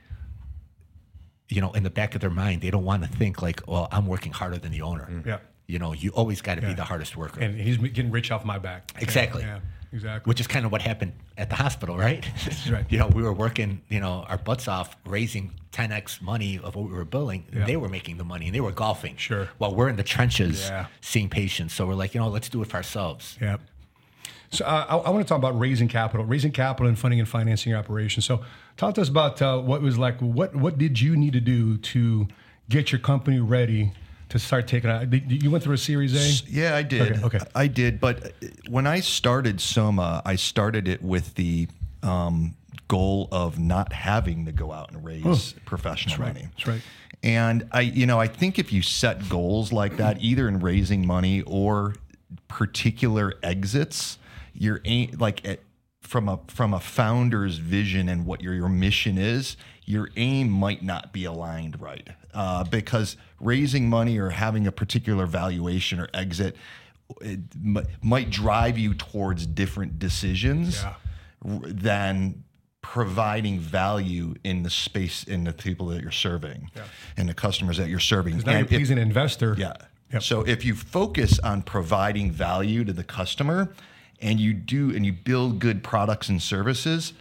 you know, in the back of their mind, they don't want to think like, well, I'm working harder than the owner. Mm. Yeah. You know, you always got to yeah. be the hardest worker. And he's getting rich off my back. Exactly. Yeah, yeah, exactly. Which is kind of what happened at the hospital, right? That's right. You know, we were working, you know, our butts off, raising ten x money of what we were billing. Yeah. They were making the money and they were golfing. Sure. While we're in the trenches yeah. seeing patients. So we're like, you know, let's do it for ourselves. Yeah. So uh, I, I want to talk about raising capital, raising capital and funding and financing your operation. So talk to us about uh, what was like, what what did you need to do to get your company ready to start taking out? You went through a Series A? Yeah, I did. Okay, okay. I did. But when I started Soma, I started it with the um, goal of not having to go out and raise oh, professional that's right, money. That's right. And I, you know, I think if you set goals like that, either in raising money or particular exits, you're aim, like at, from a from a founder's vision and what your your mission is, your aim might not be aligned right, uh, because raising money or having a particular valuation or exit it m- might drive you towards different decisions yeah. r- than providing value in the space, in the people that you're serving, yeah. and the customers that you're serving. Because now you're pleasing an investor. Yeah. Yep. So if you focus on providing value to the customer, and you do, and you build good products and services,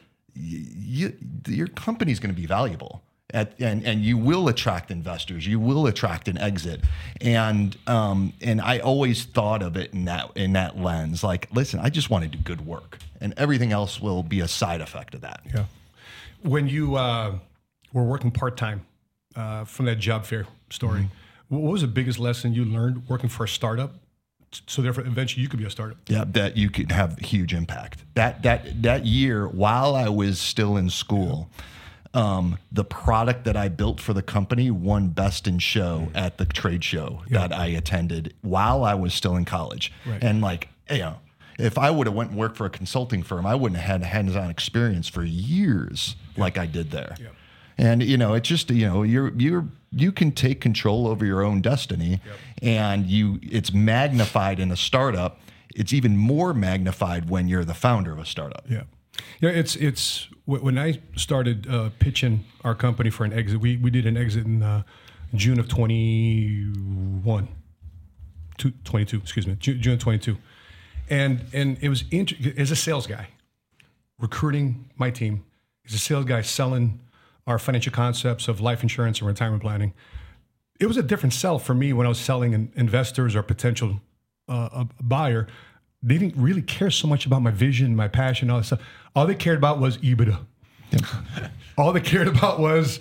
you, you, your company's going to be valuable. At, and and you will attract investors. You will attract an exit. And um, and I always thought of it in that in that lens. Like, listen, I just want to do good work, and everything else will be a side effect of that. Yeah. When you uh, were working part time uh, from that job fair story, mm-hmm. what was the biggest lesson you learned working for a startup? So therefore, eventually, you could be a startup. Yeah, that you could have huge impact. That that that year, while I was still in school. Yeah. Um, the product that I built for the company won Best in Show at the trade show yeah. that I attended while I was still in college. Right. And like, you know, if I would have went and worked for a consulting firm, I wouldn't have had hands-on experience for years yeah. like I did there. Yeah. And you know, it's just, you know, you're you're you can take control over your own destiny, yep. and you it's magnified in a startup. It's even more magnified when you're the founder of a startup. Yeah. Yeah, it's it's when I started uh, pitching our company for an exit. We we did an exit in uh, June of twenty-one, twenty-two, excuse me, June of twenty-two, and and it was int- as a sales guy, recruiting my team, as a sales guy selling our financial concepts of life insurance and retirement planning. It was a different sell for me when I was selling in investors or potential uh, a buyer. They didn't really care so much about my vision, my passion, all that stuff. All they cared about was EBITDA. Yep. All they cared about was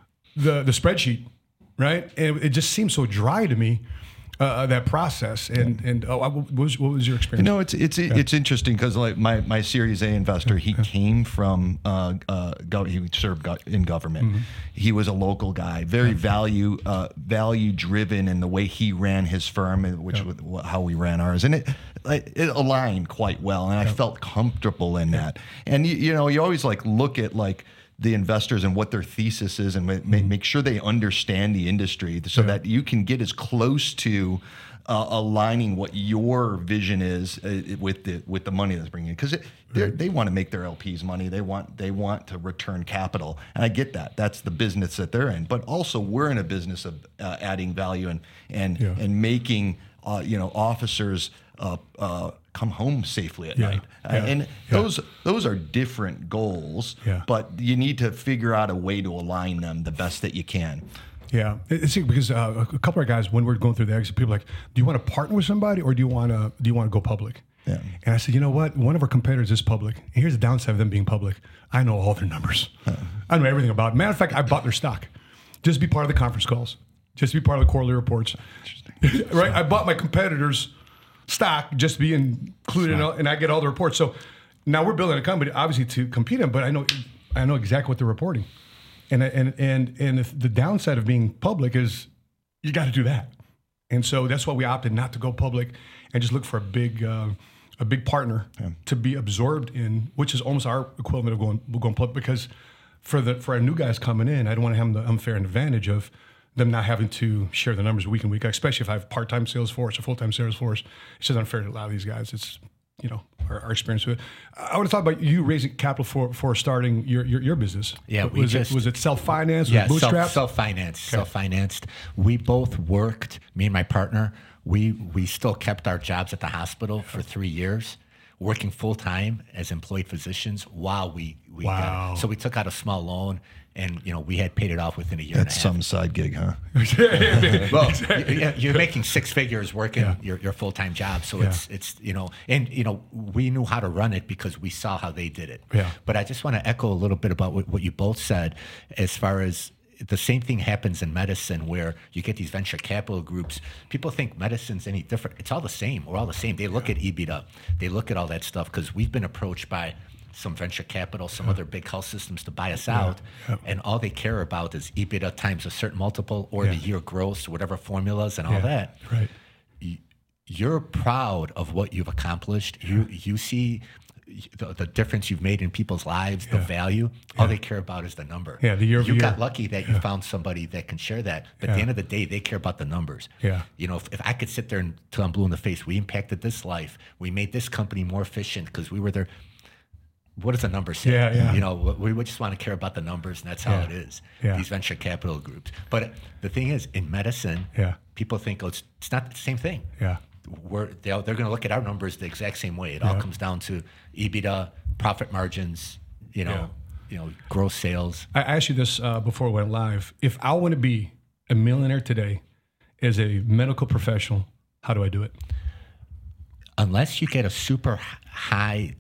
the the spreadsheet, right? And it just seemed so dry to me, uh, that process. And and oh, what was, what was your experience? You know, it's it's yeah. it's interesting because like my, my Series A investor, he yeah. came from uh, uh, go, he served go- in government. Mm-hmm. He was a local guy, very yeah. value uh, value driven in the way he ran his firm, which yeah. was how we ran ours, and it. It aligned quite well, and I felt comfortable in that. And you, you know, you always like look at like the investors and what their thesis is, and make, make sure they understand the industry, so yeah. that you can get as close to uh, aligning what your vision is uh, with the with the money that's bringing in, because right. they want to make their L Ps money. They want they want to return capital, and I get that. That's the business that they're in. But also, we're in a business of uh, adding value and and yeah. and making uh, you know officers. Uh, uh, come home safely at yeah, night, yeah, and yeah. those those are different goals. Yeah. But you need to figure out a way to align them the best that you can. Yeah, it's because uh, a couple of guys, when we're going through the exit, people are like, do you want to partner with somebody or do you want to do you want to go public? Yeah. And I said, you know what? One of our competitors is public. And here's the downside of them being public. I know all their numbers. Huh. I know everything about it. Matter of fact, I bought their stock. Just be part of the conference calls. Just be part of the quarterly reports. Interesting. Right? I bought my competitors' stock just to be included in all, and I get all the reports. So now we're building a company, obviously, to compete in, but I know I know exactly what they're reporting. And and and and if the downside of being public is you got to do that. And so that's why we opted not to go public and just look for a big uh, a big partner yeah. to be absorbed in, which is almost our equivalent of going going public. Because for the for our new guys coming in, I don't want to have them the unfair advantage of them not having to share the numbers week in week, especially if I have part-time sales force or full-time sales force. It's just unfair to a lot of these guys. It's, you know, our, our experience with it. I want to talk about you raising capital for, for starting your, your, your business. Yeah, we was just, it was it self-financed? Yeah, was it bootstrapped? self, self-financed, okay. self-financed. We both worked, me and my partner, we we still kept our jobs at the hospital for three years, working full-time as employed physicians while we, we wow. got it. So we took out a small loan, and you know we had paid it off within a year. That's and a half. some side gig, huh? Well, you, you're making six figures working yeah. your, your full-time job, so yeah. it's it's you know, and you know we knew how to run it because we saw how they did it. Yeah. But I just want to echo a little bit about what, what you both said, as far as the same thing happens in medicine, where you get these venture capital groups. People think medicine's any different. It's all the same. We're all the same. They look yeah. at EBITDA. They look at all that stuff, because we've been approached by some venture capital, some other big health systems to buy us out, yeah. and all they care about is EBITDA times a certain multiple or Yeah. the year gross, whatever formulas and all Yeah, that. right. Y- You're proud of what you've accomplished. You you see the, the difference you've made in people's lives, the Yeah. value. All they care about is the number. Yeah, the year over You year. got lucky that you found somebody that can share that. But at the Yeah. end of the day, they care about the numbers. Yeah. You know, if, if I could sit there and till I'm blue in the face, we impacted this life. We made this company more efficient because we were there. What does the number say? Yeah, yeah. You know, we, we just want to care about the numbers, and that's how Yeah. it is. Yeah. These venture capital groups. But the thing is, in medicine, Yeah. people think, oh, it's, it's not the same thing. Yeah. We're, they're, they're going to look at our numbers the exact same way. It all Yeah. comes down to EBITDA, profit margins, you know, Yeah. you know, gross sales. I asked you this uh, before we went live. If I want to be a millionaire today as a medical professional, how do I do it? Unless you get a super h- high,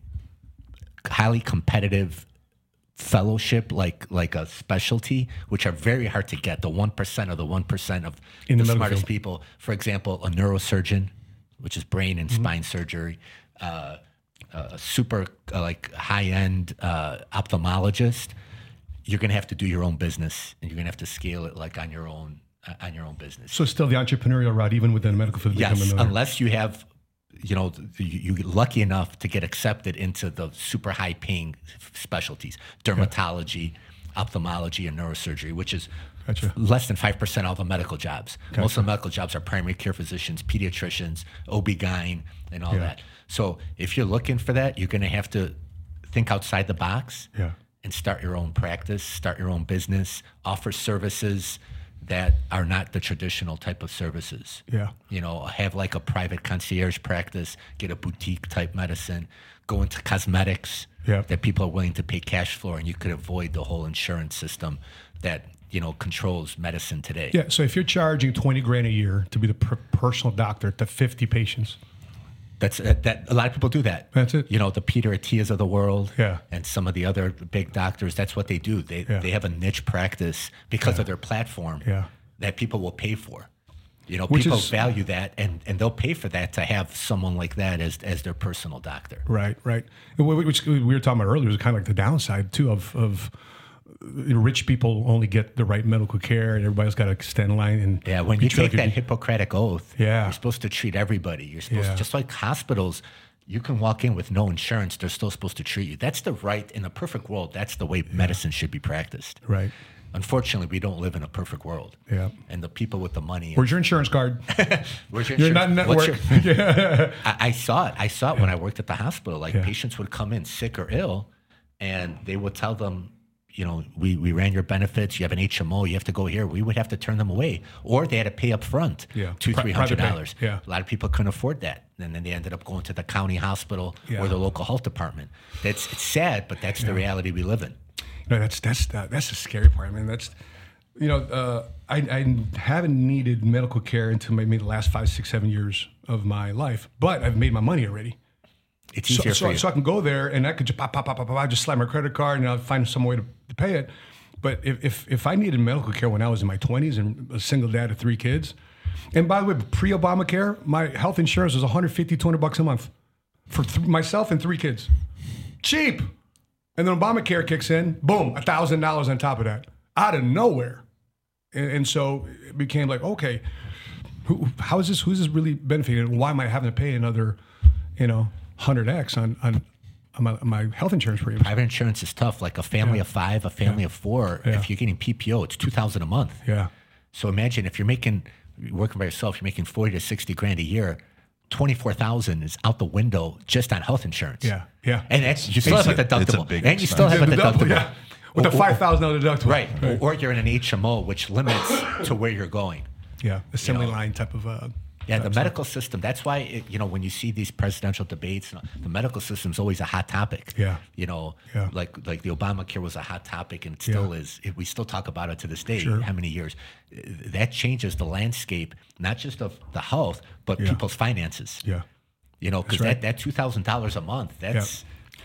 highly competitive fellowship like like a specialty, which are very hard to get, the one percent of the one percent of In the, the medical smartest field. people. For example, a neurosurgeon, which is brain Mm-hmm. and spine surgery, uh, a super uh, like high-end uh, ophthalmologist. You're going to have to do your own business, and you're going to have to scale it like on your own uh, on your own business. So still the entrepreneurial route, even within the medical field. to become a Yes, millionaire. unless you have, you know, you, you get lucky enough to get accepted into the super high paying specialties, dermatology, ophthalmology, and neurosurgery, which is Gotcha. less than five percent of all the medical jobs. Most of the medical jobs are primary care physicians, pediatricians, O B G Y N, and all Yeah. that. So if you're looking for that, you're going to have to think outside the box Yeah. and start your own practice, start your own business, offer services that are not the traditional type of services. Yeah. You know, have like a private concierge practice, get a boutique type medicine, go into cosmetics Yeah. that people are willing to pay cash for, and you could avoid the whole insurance system that, you know, controls medicine today. Yeah. So if you're charging twenty grand a year to be the per- personal doctor to fifty patients, That's uh, that. A lot of people do that. That's it. You know, the Peter Attias of the world, Yeah. and some of the other big doctors. That's what they do. They Yeah. they have a niche practice because Yeah. of their platform Yeah. that people will pay for. You know, Which people is- value that, and, and they'll pay for that to have someone like that as as their personal doctor. right, right. And wh- Which we were talking about earlier is kind of like the downside too of of you know, rich people only get the right medical care, and everybody's got to stand in line. And Yeah, when you you feel take like that you're- Hippocratic oath, Yeah. you're supposed to treat everybody. You're supposed Yeah. to, just like hospitals, you can walk in with no insurance, they're still supposed to treat you. That's the right, in a perfect world, that's the way medicine should be practiced. right. Unfortunately, we don't live in a perfect world. Yeah. And the people with the money. Where's your insurance card? Where's your You're not insurance? in What's network. your- yeah. I, I saw it. I saw it when I worked at the hospital. Like Yeah. patients would come in sick or ill, and they would tell them, you know, we, we ran your benefits. You have an H M O. You have to go here. We would have to turn them away, or they had to pay up front, Yeah. two Pri- three hundred private dollars. pay. Yeah. A lot of people couldn't afford that, and then they ended up going to the county hospital Yeah. or the local health department. That's it's sad, but that's the reality we live in. No, that's that's the, that's the scary part. I mean, that's you know, uh, I, I haven't needed medical care until maybe the last five, six, seven years of my life, but I've made my money already. It's So, easier so, for you. so I can go there and I could just pop, pop, pop, pop, pop, just slide my credit card and I'll find some way to, to pay it. But if, if if I needed medical care when I was in my twenties and a single dad of three kids, and by the way, pre-Obamacare, my health insurance was one hundred fifty, two hundred bucks a month for th- myself and three kids. Cheap. And then Obamacare kicks in, boom, one thousand dollars on top of that, out of nowhere. And, and so it became like, okay, who, how is this, who's this really benefiting? And why am I having to pay another, you know, one hundred X on, on, on, my, on my health insurance premiums? Private insurance is tough. Like a family of five, a family of four. Yeah. If you're getting P P O, it's two thousand a month. Yeah. So imagine if you're making working by yourself, you're making forty to sixty grand a year. Twenty-four thousand is out the window just on health insurance. Yeah, yeah. and that's you still have a It's a- it's a deductible, big and you still have a The deductible, yeah. With a Or- or- five thousand dollars deductible. right? Or, or you're in an H M O, which limits to where you're going. Yeah. Assembly You know. line type of. Uh, Yeah, the type medical system. That's why it, you know when you see these presidential debates, the medical system is always a hot topic. Yeah. You know, Yeah. like like the Obamacare was a hot topic, and it still Yeah. is. It, we still talk about it to this day. Sure. How many years? That changes the landscape, not just of the health, but Yeah. people's finances. Yeah. You know, because That's right. that, that two thousand dollars a month, that's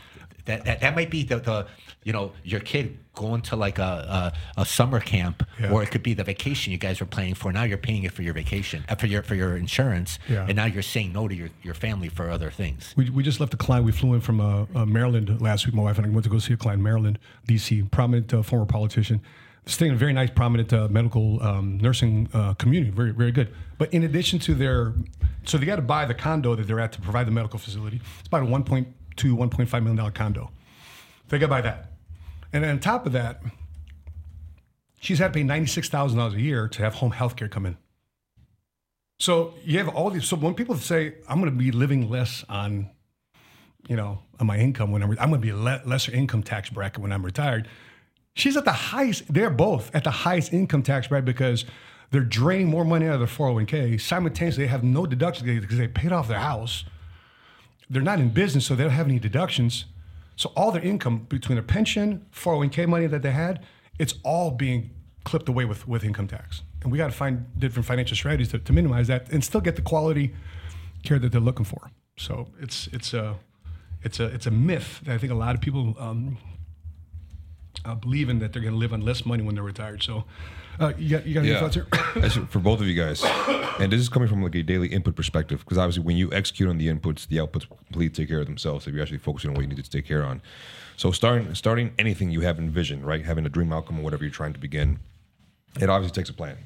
That, that that might be the, the you know your kid going to like a a, a summer camp, Yeah. or it could be the vacation you guys were planning for. Now you're paying it for your vacation, uh, for your for your insurance, Yeah. and now you're saying no to your, your family for other things. We, we just left a client. We flew in from uh, uh, Maryland last week. My wife and I went to go see a client in Maryland, D C, prominent uh, former politician. Staying in a very nice, prominent uh, medical um, nursing uh, community. Very, very good. But in addition to their, so they got to buy the condo that they're at to provide the medical facility. It's about a one point two, one point five million dollar condo. They got to buy that. And then on top of that, she's had to pay ninety-six thousand dollars a year to have home health care come in. So you have all these. So when people say, I'm going to be living less on, you know, on my income when I'm, I'm going to be a le- lesser income tax bracket when I'm retired. She's at the highest, they're both at the highest income tax bracket because they're draining more money out of their four oh one k. Simultaneously, they have no deductions because they paid off their house. They're not in business, so they don't have any deductions. So all their income between their pension, four oh one k money that they had, it's all being clipped away with, with income tax. And we got to find different financial strategies to, to minimize that and still get the quality care that they're looking for. So it's it's a it's a it's a myth that I think a lot of people um, uh, believe in, that they're going to live on less money when they're retired. So uh, you got you got any thoughts here? Actually, for both of you guys, and this is coming from like a daily input perspective, because obviously when you execute on the inputs, the outputs completely take care of themselves if you're actually focusing on what you need to take care on. So starting starting anything you have envisioned, right? Having a dream outcome or whatever you're trying to begin, it obviously takes a plan.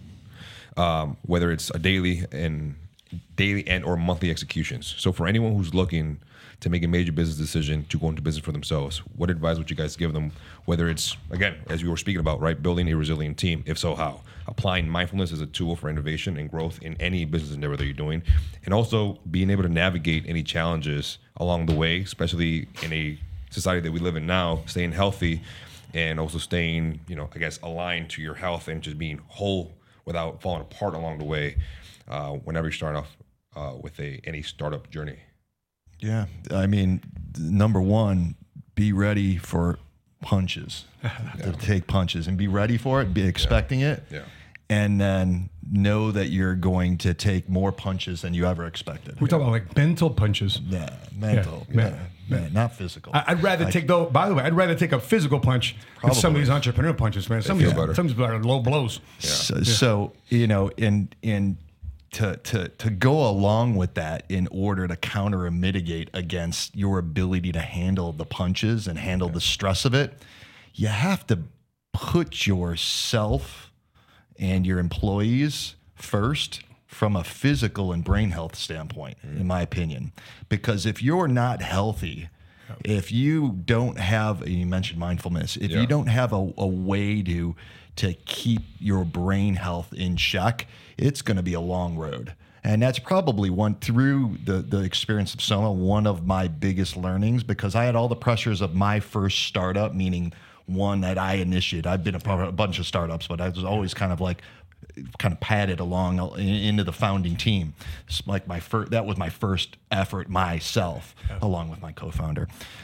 Um, whether it's a daily and daily and or monthly executions. So for anyone who's looking to make a major business decision to go into business for themselves, what advice would you guys give them? Whether it's, again, as you were speaking about, right, building a resilient team. If so, how? Applying mindfulness as a tool for innovation and growth in any business endeavor that you're doing, and also being able to navigate any challenges along the way, especially in a society that we live in now, staying healthy and also staying, you know, I guess, aligned to your health and just being whole without falling apart along the way, uh, whenever you start off uh, with a any startup journey. Yeah, I mean, number one, be ready for punches, to take punches, and be ready for it, be expecting yeah. it, yeah. and then know that you're going to take more punches than you ever expected. We're talking about like mental punches. Yeah, mental, Yeah, yeah, man, man, not physical. I- I'd rather I- take though. By the way, I'd rather take a physical punch than some of Probably. these entrepreneur punches, man. Some of feel these, better. some of these are low blows. So, so you know, in in to to to go along with that in order to counter and mitigate against your ability to handle the punches and handle the stress of it, you have to put yourself and your employees first from a physical and brain health standpoint, in my opinion. Because if you're not healthy, if you don't have, and you mentioned mindfulness, if Yeah. you don't have a, a way to to keep your brain health in check, it's going to be a long road. And that's probably one, through the, the experience of Soma, one of my biggest learnings, because I had all the pressures of my first startup, meaning one that I initiated. I've been a part of a bunch of startups, but I was always kind of like, kind of padded along into the founding team. It's like my first, that was my first effort myself, yeah. along with my co-founder.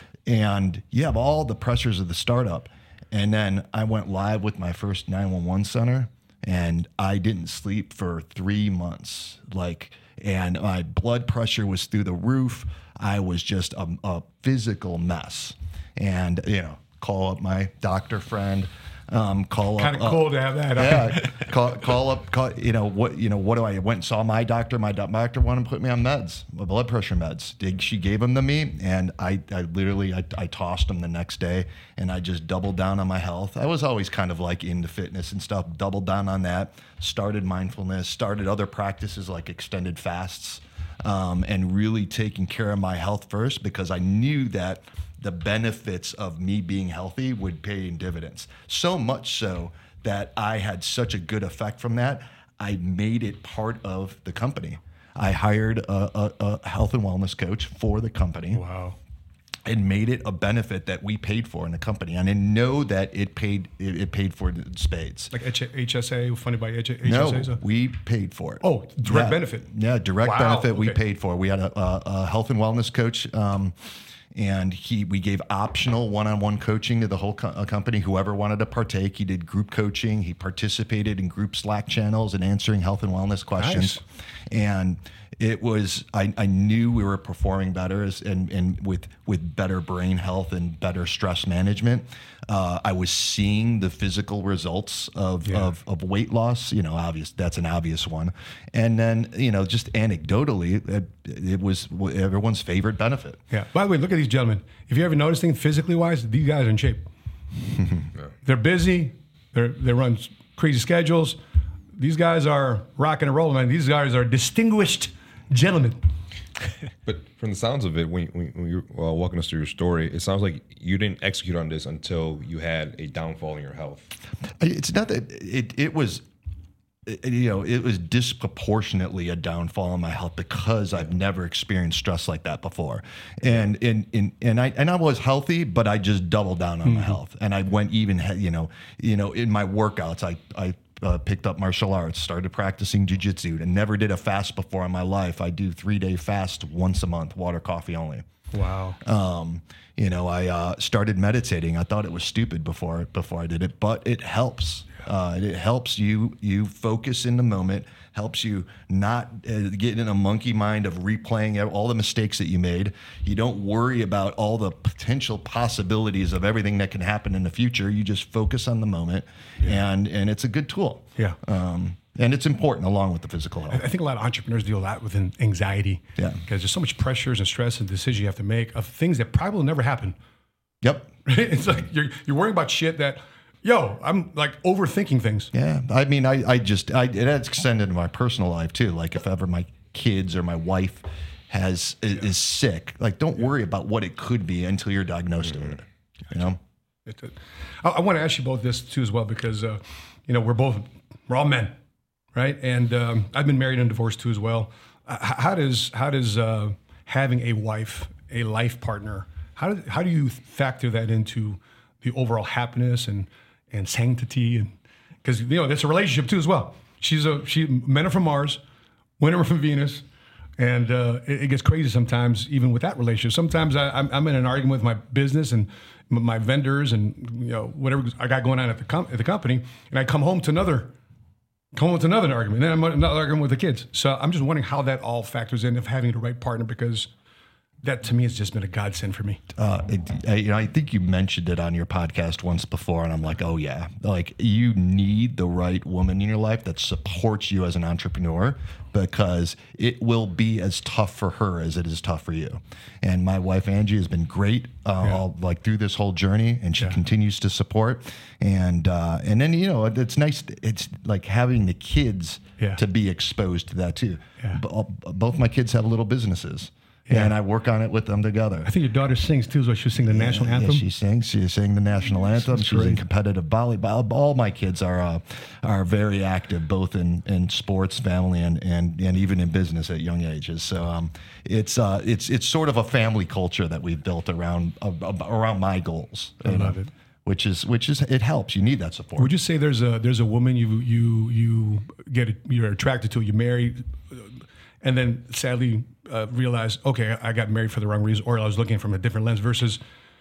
And you have all the pressures of the startup. And then I went live with my first nine one one center, and I didn't sleep for three months. Like, and my blood pressure was through the roof. I was just a, a physical mess. And, you know, call up my doctor friend. Um, call Kind up, of cool to have that. yeah, call, call up, call, you know, what, you know, what do I, went and saw my doctor, my doc, my doctor wanted to put me on meds, my blood pressure meds. Did, she gave them to me, and I, I literally, I, I tossed them the next day, and I just doubled down on my health. I was always kind of like into fitness and stuff, doubled down on that, started mindfulness, started other practices like extended fasts, um, and really taking care of my health first, because I knew that the benefits of me being healthy would pay in dividends. So much so that I had such a good effect from that, I made it part of the company. I hired a, a, a health and wellness coach for the company. Wow. And made it a benefit that we paid for in the company. And I know that it paid it, it paid for in spades. Like H S A, funded by H S A? No, we paid for it. Oh, direct yeah. benefit. Yeah, direct Wow, benefit we okay. paid for. We had a, a, a health and wellness coach, um, and he we gave optional one-on-one coaching to the whole co- uh, company. Whoever wanted to partake, he did group coaching. He participated in group Slack channels and answering health and wellness questions. Nice. And it was I, I knew we were performing better as, and and with with better brain health and better stress management. Uh, I was seeing the physical results of, Yeah. of of weight loss. You know, obvious that's an obvious one. And then you know, just anecdotally, it, it was everyone's favorite benefit. Yeah. By the way, look at these gentlemen. If you ever notice things physically wise, these guys are in shape. They're busy. They're they run crazy schedules. These guys are rocking and rolling, man. These guys are distinguished gentlemen. But from the sounds of it, when, when, when you're uh, walking us through your story, it sounds like you didn't execute on this until you had a downfall in your health. It's not that it it was, it, you know, it was disproportionately a downfall in my health because I've never experienced stress like that before, and and and and I and I was healthy, but I just doubled down on my health, and I went even, he- you know, you know, in my workouts, I I. Uh, picked up martial arts, started practicing jiu-jitsu, and never did a fast before in my life. I do three-day fast once a month, water, coffee only. Wow. Um, you know, I uh, started meditating. I thought it was stupid before before I did it, but it helps. Uh, it helps you you focus in the moment. Helps you not uh, get in a monkey mind of replaying all the mistakes that you made. You don't worry about all the potential possibilities of everything that can happen in the future. You just focus on the moment, and and it's a good tool. Yeah. Um, and it's important along with the physical health. I think a lot of entrepreneurs deal a lot with an- anxiety. Yeah. Because there's so much pressures and stress and decisions you have to make of things that probably will never happen. Yep. It's like you're you're worrying about shit that, yo, I'm like overthinking things. Yeah, I mean, I, I just, I, it has extended to my personal life too. Like if ever my kids or my wife has is, is sick, like don't worry about what it could be until you're diagnosed with it. You know? It- it- I, I want to ask you both this too as well because, uh, you know, we're both, we're all men, right? And um, I've been married and divorced too as well. Uh, h- how does, how does uh, having a wife, a life partner, how do, how do you factor that into the overall happiness and, and sanctity? And because, you know, that's a relationship too as well. She's a, she, men are from Mars, women are from Venus. And uh, it, it gets crazy sometimes, even with that relationship. Sometimes I, I'm, I'm in an argument with my business and m- my vendors and you know whatever I got going on at the com- at the company, and I come home to another, come home to another argument. Then I'm another argument with the kids. So I'm just wondering how that all factors in of having the right partner, because that to me has just been a godsend for me. Uh, it, I, you know, I think you mentioned it on your podcast once before, and I'm like, oh yeah, like you need the right woman in your life that supports you as an entrepreneur, because it will be as tough for her as it is tough for you. And my wife Angie has been great, uh, Yeah. all, like through this whole journey, and she Yeah. continues to support. And uh, and then you know, it's nice. It's like having the kids Yeah. to be exposed to that too. Yeah. B- all- both my kids have little businesses. Yeah. And I work on it with them together. I think your daughter sings too, so she'll sing the national Yeah, anthem. she sings. She sang the national anthem. That's She's in great. competitive volleyball. All my kids are uh, are very active, both in, in sports, family, and, and and even in business at young ages. So um, it's uh, it's it's sort of a family culture that we've built around uh, around my goals. I you know, love it. Which is which is it helps. You need that support. Would you say there's a there's a woman you you you get you're attracted to, you marry, and then sadly uh, realize, okay, I got married for the wrong reason, or I was looking from a different lens, versus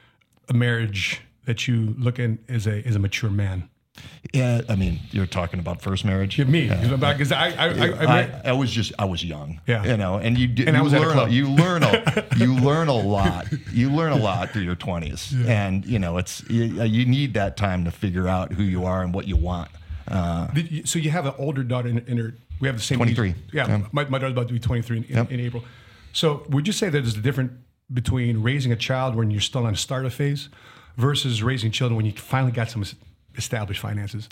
a marriage that you look in as a as a mature man? Yeah, I mean, you're talking about first marriage. Yeah, me, because I I, I, I, I, I was just I was young, Yeah. you know, and you do, And I you was at a learn club. you learn a you learn a lot you learn a lot through your twenties, and you know it's you, you need that time to figure out who you are and what you want. Uh, Did you- so you have an older daughter in, in her. We have the same. twenty-three. age. Yeah, Yeah. My, my daughter's about to be twenty-three in, in, Yep. in April. So would you say that there's a difference between raising a child when you're still on a startup phase versus raising children when you finally got some es- established finances?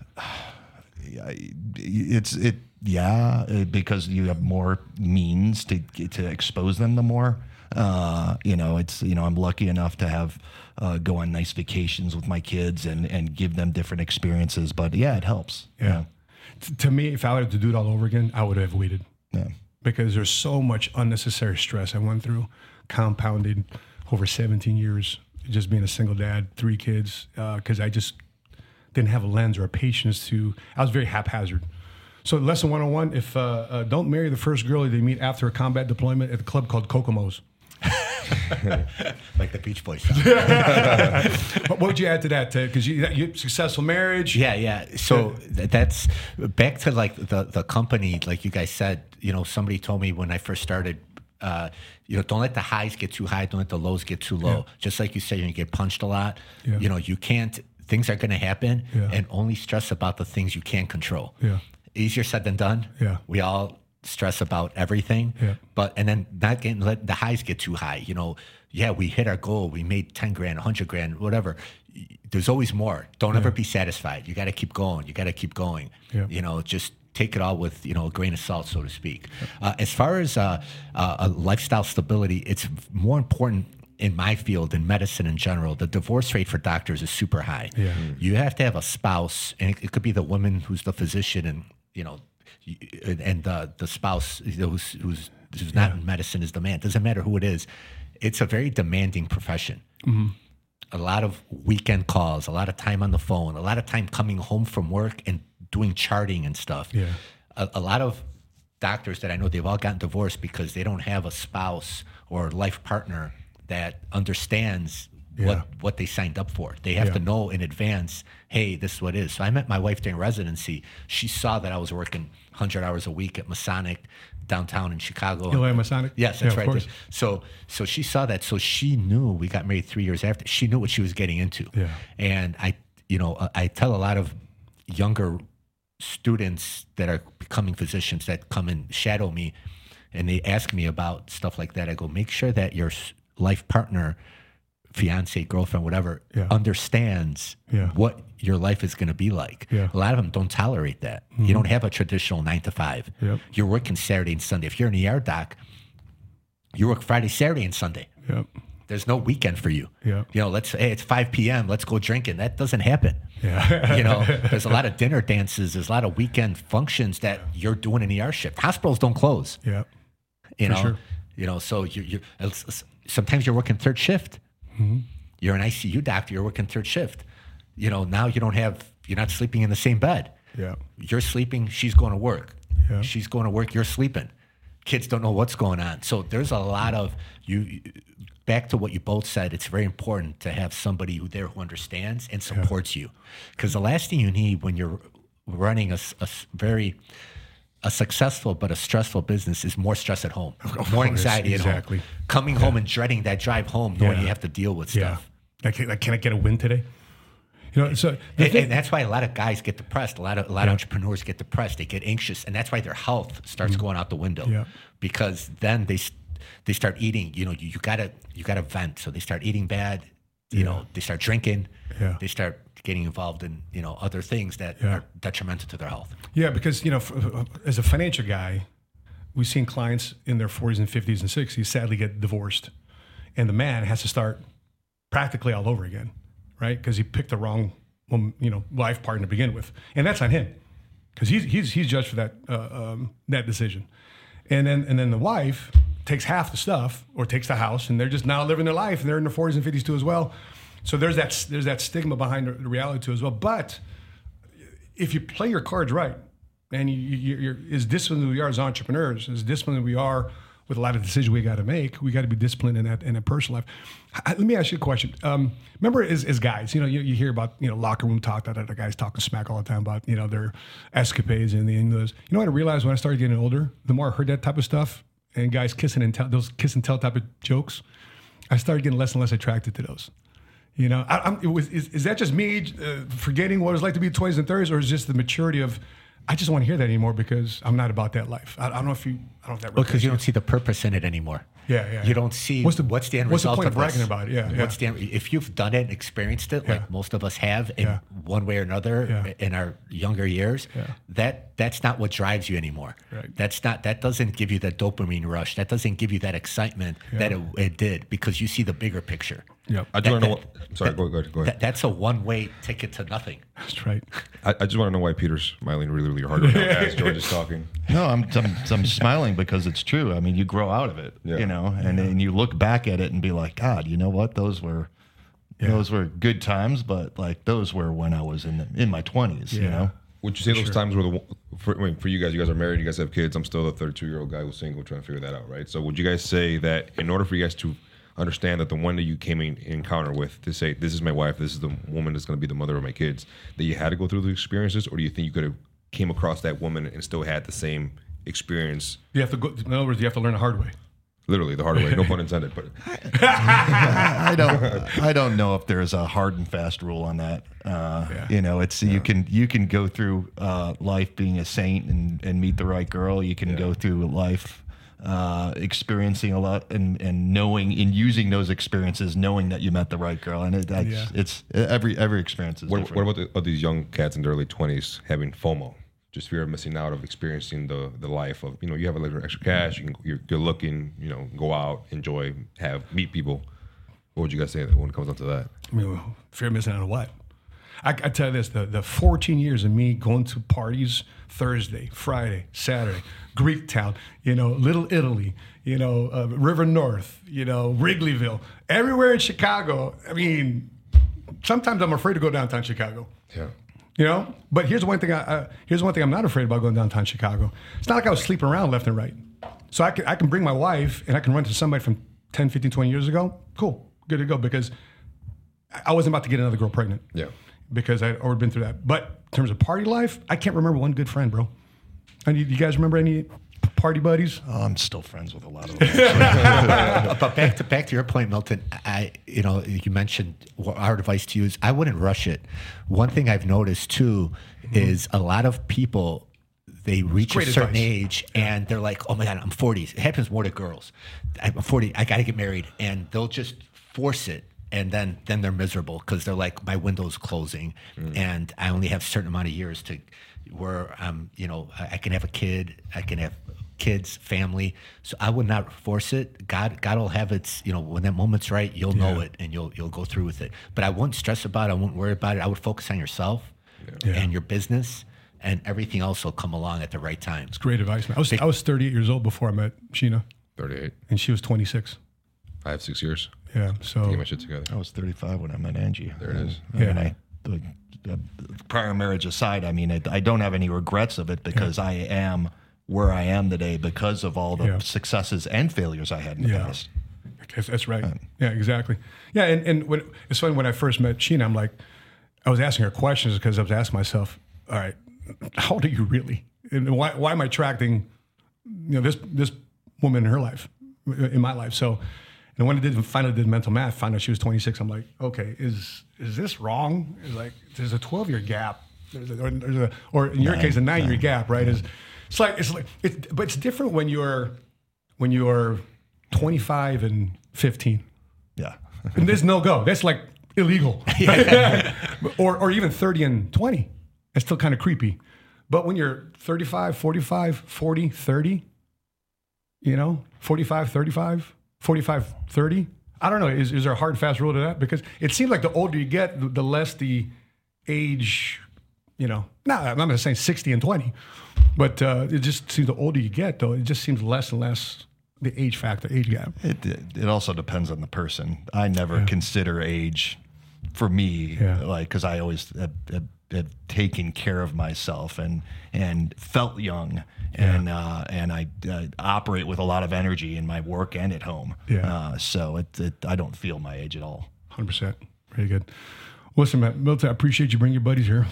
it's it yeah it, because you have more means to to expose them to more. Uh, you know, it's you know I'm lucky enough to have uh, go on nice vacations with my kids and and give them different experiences. But yeah, it helps. Yeah. T- to me, if I were to do it all over again, I would have waited. Yeah. Because there's so much unnecessary stress I went through, compounded over seventeen years, just being a single dad, three kids, because I just didn't have a lens or a patience to, I was very haphazard. So lesson one oh one, if uh, uh, don't marry the first girl that you meet after a combat deployment at a club called Kokomo's. like the Beach Boys song. What would you add to that, Ted? Because you, you successful marriage. Yeah, yeah. So th- that's back to like the the company. Like you guys said, you know, somebody told me when I first started, uh, you know, don't let the highs get too high, don't let the lows get too low. Yeah. Just like you said, you get punched a lot. Yeah. You know, you can't. Things are going to happen, Yeah. and only stress about the things you can control. Yeah. Easier said than done. Yeah. We all stress about everything. Yeah. But and then not getting let the highs get too high. You know, yeah, we hit our goal. We made ten grand, a hundred grand, whatever. There's always more. Don't ever be satisfied. You got to keep going. You got to keep going. Yeah. You know, just take it all with, you know, a grain of salt, so to speak. Uh, as far as uh, uh, a lifestyle stability, it's more important in my field, in medicine in general. The divorce rate for doctors is super high. Yeah. You have to have a spouse, and it, it could be the woman who's the physician, and you know, and, and the the spouse you know, who's who's, who's not in medicine is the man. Doesn't matter who it is. It's a very demanding profession. Mm-hmm. A lot of weekend calls, a lot of time on the phone, a lot of time coming home from work and doing charting and stuff. Yeah. A, a lot of doctors that I know, they've all gotten divorced because they don't have a spouse or life partner that understands Yeah. what, what they signed up for. They have Yeah. to know in advance, hey, this is what it is. So I met my wife during residency. She saw that I was working one hundred hours a week at Masonic downtown in Chicago. Illinois Masonic? Yes, Yeah, that's of right. course. So so she saw that. So she knew, we got married three years after. She knew what she was getting into. Yeah. And I, you know, I tell a lot of younger students that are becoming physicians that come and shadow me, and they ask me about stuff like that. I go, make sure that your s- life partner, fiance, girlfriend, whatever, Yeah. understands Yeah. what your life is going to be like. Yeah. A lot of them don't tolerate that. You don't have a traditional nine to five. Yep. You're working Saturday and Sunday. If you're an E R doc, you work Friday, Saturday, and Sunday. Yep. There's no weekend for you. Yeah. You know, let's hey, it's five p.m. Let's go drinking. That doesn't happen. Yeah. You know, there's a lot of dinner dances. There's a lot of weekend functions that you're doing an E R shift. Hospitals don't close. Yeah. You For know, sure. you know. So you you sometimes you're working third shift. Mm-hmm. You're an I C U doctor. You're working third shift. You know, now you don't have. You're not sleeping in the same bed. Yeah. You're sleeping. She's going to work. Yeah. She's going to work. You're sleeping. Kids don't know what's going on. So there's a lot of you. Back to what you both said, it's very important to have somebody who there who understands and supports you, because the last thing you need when you're running a, s- a s- very a successful but a stressful business is more stress at home, more course, anxiety at exactly. home, coming home and dreading that drive home, knowing Yeah. you have to deal with Yeah. stuff. Like, can, like, can I get a win today? You know, so the And, thing- and that's why a lot of guys get depressed. A lot of a lot of entrepreneurs get depressed. They get anxious, and that's why their health starts going out the window. Mm. Yeah. Because then they s- they start eating. You know, you, you gotta you gotta vent. So they start eating bad. You know, they start drinking. Yeah. They start getting involved in you know other things that Yeah. are detrimental to their health. Yeah, because you know, f- f- as a financial guy, we've seen clients in their forties and fifties and sixties sadly get divorced, and the man has to start practically all over again, right? Because he picked the wrong, um, you know, life partner to begin with, and that's on him, because he's he's he's judged for that uh, um, that decision, and then and then the wife takes half the stuff or takes the house, and they're just now living their life, and they're in their forties and fifties too as well. So there's that there's that stigma behind the the reality too as well, but if you play your cards right, and you, you, you're as disciplined as we are as entrepreneurs, as disciplined as we are with a lot of decisions we got to make, we got to be disciplined in that in a personal life. I, let me ask you a question. Um, remember, as, as guys, you know, you, you hear about you know locker room talk that other guys talking smack all the time about you know their escapades and the and those. You know what I realized when I started getting older, the more I heard that type of stuff and guys kissing and tell those kiss and tell type of jokes, I started getting less and less attracted to those. You know, I, I'm, it was, is, is that just me uh, forgetting what it was like to be twenties and thirties, or is just the maturity of, I just don't want to hear that anymore because I'm not about that life. I, I don't know if you, I don't know if that. Well, because you resonates. don't see the purpose in it anymore. Yeah, yeah, You yeah. don't see What's what's the- the, end what's the result point of of bragging this. about it? Yeah, What's yeah. the end, if you've done it and experienced it, like Yeah. most of us have in Yeah. one way or another Yeah. in our younger years, Yeah. that that's not what drives you anymore. Right. That's not that doesn't give you that dopamine rush. That doesn't give you that excitement that it, it did, because you see the bigger picture. Yep. I just That- want to know. that- What, sorry, that- go, go ahead. Go ahead. That, that's a one-way ticket to nothing. That's right. I, I just want to know why Peter's smiling really, really hard right now as George is talking. No, I'm, I'm I'm smiling because it's true. I mean, you grow out of it, Yeah. you know, and then you look back at it and be like, God, you know what? Those were those were good times, but like those were when I was in in my twenties, you Yeah. know. Would you say those times were the for, I mean, for you guys? You guys are married. You guys have kids. I'm still a thirty-two year old guy who's single, trying to figure that out, right? So, would you guys say that in order for you guys to understand that the one that you came in encounter with to say, this is my wife, this is the woman that's going to be the mother of my kids, that you had to go through the experiences, or do you think you could have came across that woman and still had the same experience? You have to go. In other words, you have to learn the hard way. Literally the hard way, no pun intended. But I don't, I don't know if there's a hard and fast rule on that. Uh, Yeah. You know, it's you can you can go through uh, life being a saint and, and meet the right girl. You can go through life uh, experiencing a lot and, and knowing and using those experiences, knowing that you met the right girl. And it, that's, Yeah. it's every every experience is what, different. what about the, of these young cats in their early twenties having FOMO? Just fear of missing out, of experiencing the the life of, you know, you have a little extra cash, you can, you're good looking, you know, go out, enjoy, have, meet people. What would you guys say when it comes down to that? I mean, fear of missing out on what? I, I tell you this: the the fourteen years of me going to parties Thursday, Friday, Saturday, Greektown, you know, Little Italy, you know, uh, River North, you know, Wrigleyville, everywhere in Chicago. I mean, sometimes I'm afraid to go downtown Chicago. Yeah. You know, but here's one thing. I, uh, here's one thing I'm not afraid about going downtown Chicago. It's not like I was sleeping around left and right. So I can I can bring my wife and I can run to somebody from ten, fifteen, twenty years ago. Cool, good to go, because I wasn't about to get another girl pregnant. Yeah. Because I'd already been through that. But in terms of party life, I can't remember one good friend, bro. And you, you guys remember any party buddies? Oh, I'm still friends with a lot of them. But back to back to your point, Milton. I, you know, you mentioned what our advice to you is I wouldn't rush it. One thing I've noticed too is a lot of people, they reach a Great certain advice. age and they're like, oh my God, I'm forty. It happens more to girls. I'm forty. I got to get married, and they'll just force it. And then, then they're miserable because they're like, my window's closing, mm. and I only have a certain amount of years to where I'm, you know, I, I can have a kid, I can have kids, family. So I would not force it. God, God will have its, you know, when that moment's right, you'll Yeah. know it and you'll you'll go through with it. But I wouldn't stress about it. I wouldn't worry about it. I would focus on yourself Yeah. and your business, and everything else will come along at the right time. It's great advice, man. I was I was thirty-eight years old before I met Sheena, thirty-eight. and she was twenty-six. I have six years Yeah, to so get my shit together. I was thirty-five when I met Angie. There it is. I Yeah. mean, I, the, the prior marriage aside, I mean, I, I don't have any regrets of it because I am where I am today because of all the Yeah. successes and failures I had in the Yeah. past. That's, that's right. Yeah, exactly. Yeah, and, and when, it's funny, when I first met Sheena, I'm like, I was asking her questions because I was asking myself, all right, how old are you really? And why, why am I attracting, you know, this this woman in her life, in my life? So, and when I did finally did mental math, found out she was twenty-six. I'm like, okay, is is this wrong? It's like there's a twelve year gap, there's a, or, there's a, or in your Nine, case, a nine year nine. gap, right? Is it's like it's like it's but it's different when you're when you're twenty-five and fifteen. Yeah. And there's no go. That's like illegal. or or even thirty and twenty. It's still kind of creepy. But when you're thirty-five, forty-five, forty, thirty, you know, forty-five, thirty-five, forty-five, thirty, I don't know. Is, is there a hard and fast rule to that? Because it seems like the older you get, the, the less the age, you know, no, I'm not saying sixty and twenty, but uh, it just seems the older you get, though, it just seems less and less the age factor, age gap. It, it it also depends on the person. I never consider age for me, Yeah. like, because I always have, have, have taken care of myself and and felt young, and uh, and I uh, operate with a lot of energy in my work and at home. Yeah. Uh, so it, it I don't feel my age at all. one hundred percent. Very good. Listen, man, Milton, I appreciate you bringing your buddies here.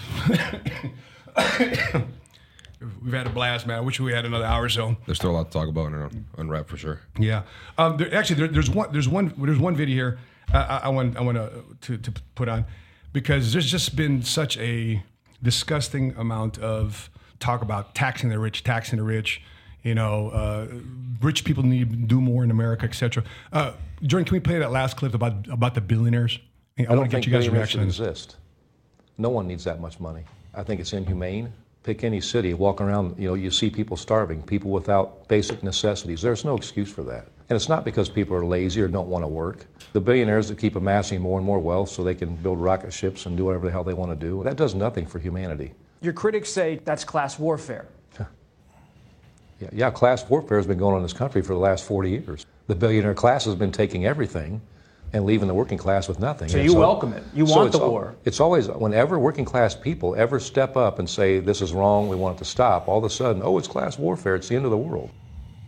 We've had a blast, man. I wish we had another hour or so. There's still a lot to talk about and unwrap for sure. Yeah. Um, there, actually, there, there's one. There's one. There's one video here. Uh, I, I want. I want to to put on because there's just been such a disgusting amount of talk about taxing the rich, taxing the rich. You know, uh, rich people need to do more in America, et cetera. Uh, Jordan, can we play that last clip about about the billionaires? I, I don't want to think get you guys' billionaires reaction should on this. exist. No one needs that much money. I think it's inhumane. Pick any city, walk around, you know, you see people starving, people without basic necessities. There's no excuse for that. And it's not because people are lazy or don't want to work. The billionaires that keep amassing more and more wealth so they can build rocket ships and do whatever the hell they want to do, that does nothing for humanity. Your critics say that's class warfare. Yeah, yeah, class warfare has been going on in this country for the last forty years. The billionaire class has been taking everything and leaving the working class with nothing. So And you so- welcome it. You so want it's the al- war. It's always, whenever working class people ever step up and say, this is wrong, we want it to stop, all of a sudden, oh, it's class warfare, it's the end of the world.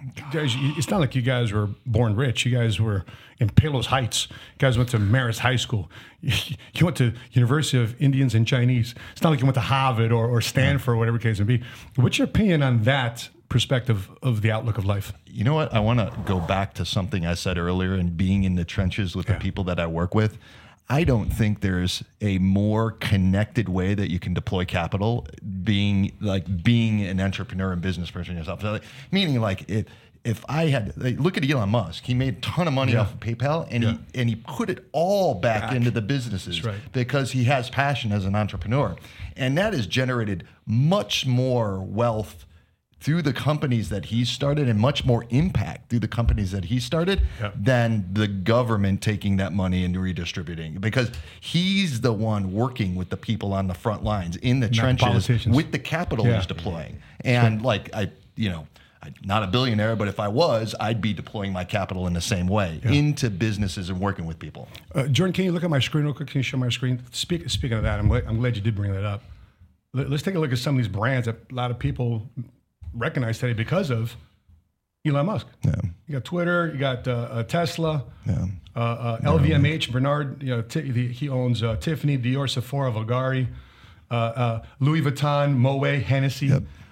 guys, you- it's not like you guys were born rich. You guys were in Palos Heights. You guys went to Marist High School. You went to University of Indians and Chinese. It's not like you went to Harvard or, or Stanford or whatever the case may be. What's your opinion on that perspective of the outlook of life? You know what? I want to go back to something I said earlier and being in the trenches with Yeah. the people that I work with. I don't think there's a more connected way that you can deploy capital being like being an entrepreneur and business person yourself. So, like, meaning like it, if I had, like, look at Elon Musk, he made a ton of money Yeah. off of PayPal and Yeah. he and he put it all back, Back. into the businesses That's right. because he has passion as an entrepreneur. And that has generated much more wealth through the companies that he started and much more impact through the companies that he started Yeah. than the government taking that money and redistributing, because he's the one working with the people on the front lines in the Not trenches politicians. with the capital Yeah. he's deploying. And like I, you know, I'm not a billionaire, but if I was, I'd be deploying my capital in the same way into businesses and working with people. Uh, Jordan, can you look at my screen real quick? Can you show my screen? Speak, speaking of that, I'm glad, I'm glad you did bring that up. Let, let's take a look at some of these brands that a lot of people recognize today because of Elon Musk. Yeah. You got Twitter, you got uh, uh, Tesla, Yeah. uh, uh, L V M H, Bernard, you know, t- the, he owns uh, Tiffany, Dior, Sephora, Bulgari, uh, uh, Louis Vuitton, Moet, Hennessy,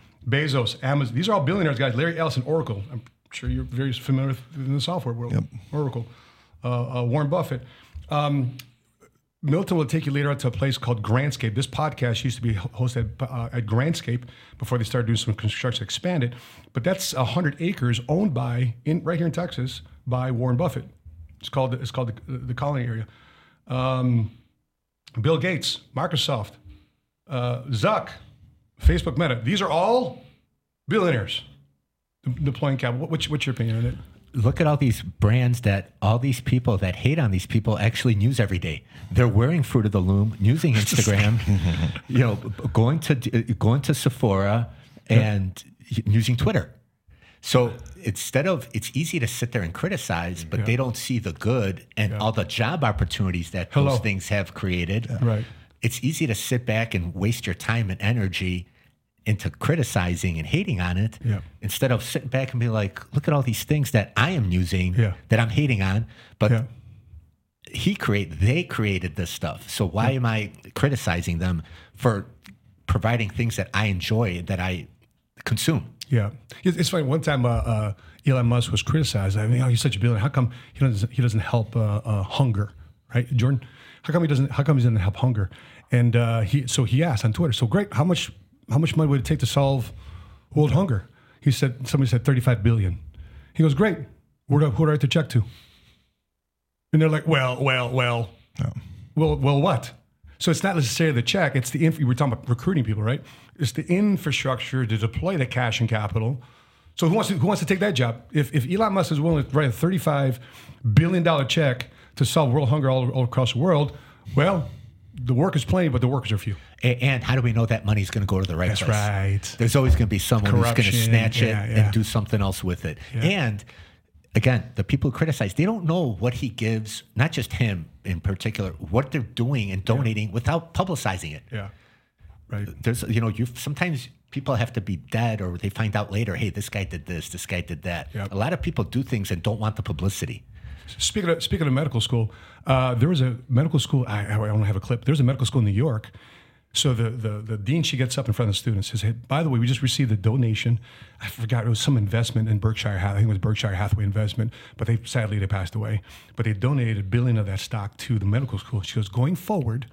Bezos, Amazon. These are all billionaires, guys. Larry Ellison, Oracle. I'm sure you're very familiar with in the software world. Yep. Oracle, uh, uh, Warren Buffett. Um, Milton will take you later on to a place called Grandscape. This podcast used to be hosted uh, at Grandscape before they started doing some construction, expanded. But that's one hundred acres owned by, in right here in Texas, by Warren Buffett. It's called it's called the, the Colony Area. Um, Bill Gates, Microsoft, uh, Zuck, Facebook, Meta. These are all billionaires de- deploying capital. What, what's, what's your opinion on it? Look at all these brands that all these people that hate on these people actually use every day. They're wearing Fruit of the Loom, using Instagram, you know, going to going to Sephora and using Twitter. So instead of, it's easy to sit there and criticize, but Yeah. they don't see the good and all the job opportunities that Hello. those things have created. Right. It's easy to sit back and waste your time and energy into criticizing and hating on it, Yeah. instead of sitting back and be like, look at all these things that I am using Yeah. that I'm hating on, but Yeah. he create they created this stuff. So why am I criticizing them for providing things that I enjoy, that I consume? Yeah, It's- it's funny. One time, uh, uh, Elon Musk was criticized. I mean, oh, he's such a billionaire. How come he doesn't he doesn't help uh, uh, hunger, right, Jordan? How come he doesn't? How come he doesn't help hunger? And uh, he so he asked on Twitter. So great. How much how much money would it take to solve world hunger? He said somebody said thirty-five billion. He goes, great. Who do I, who do I write the check to? And they're like, well, well, well, well, well, what? So it's not necessarily the check. It's the inf- we're talking about recruiting people, right? It's the infrastructure to deploy the cash and capital. So who wants to who wants to take that job? If if Elon Musk is willing to write a thirty-five billion dollar check to solve world hunger all, all across the world, well, the work is plenty, but the workers are few. A- And how do we know that money's going to go to the right That's place? right. There's always going to be someone who's going to Corruption, snatch it yeah, yeah. and do something else with it. And again, the people who criticize, they don't know what he gives, not just him in particular, what they're doing and donating without publicizing it. Yeah, right. There's, you know, you sometimes people have to be dead, or they find out later, hey, this guy did this, this guy did that. Yep. A lot of people do things and don't want the publicity. Speaking of, speaking of medical school, uh, there was a medical school, I, I don't have a clip. There's a medical school in New York. So the, the, the dean, she gets up in front of the students, says, hey, by the way, we just received a donation. I forgot, it was some investment in Berkshire Hathaway. I think it was Berkshire Hathaway investment, but they sadly, they passed away. But they donated a billion of that stock to the medical school. She goes, going forward,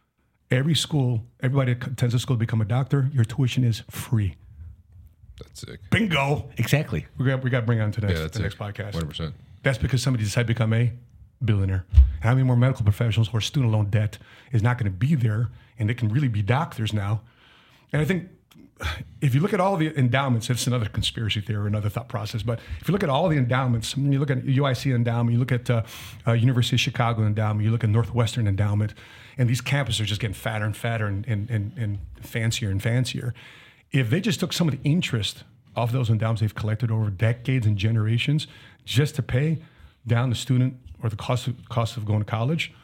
every school, everybody that attends the school to become a doctor, your tuition is free. That's sick. Bingo. Exactly. We got, we got to bring on to the next, Yeah, that's the next sick. podcast. one hundred percent. That's because somebody decided to become a billionaire. How many more medical professionals who are student loan debt is not going to be there, and they can really be doctors now? And I think if you look at all the endowments, it's another conspiracy theory, another thought process. But if you look at all the endowments, you look at U I C endowment, you look at uh, uh, University of Chicago endowment, you look at Northwestern endowment, and these campuses are just getting fatter and fatter and, and, and, and fancier and fancier. If they just took some of the interest off those endowments they've collected over decades and generations just to pay down the student or the cost of, cost of going to college,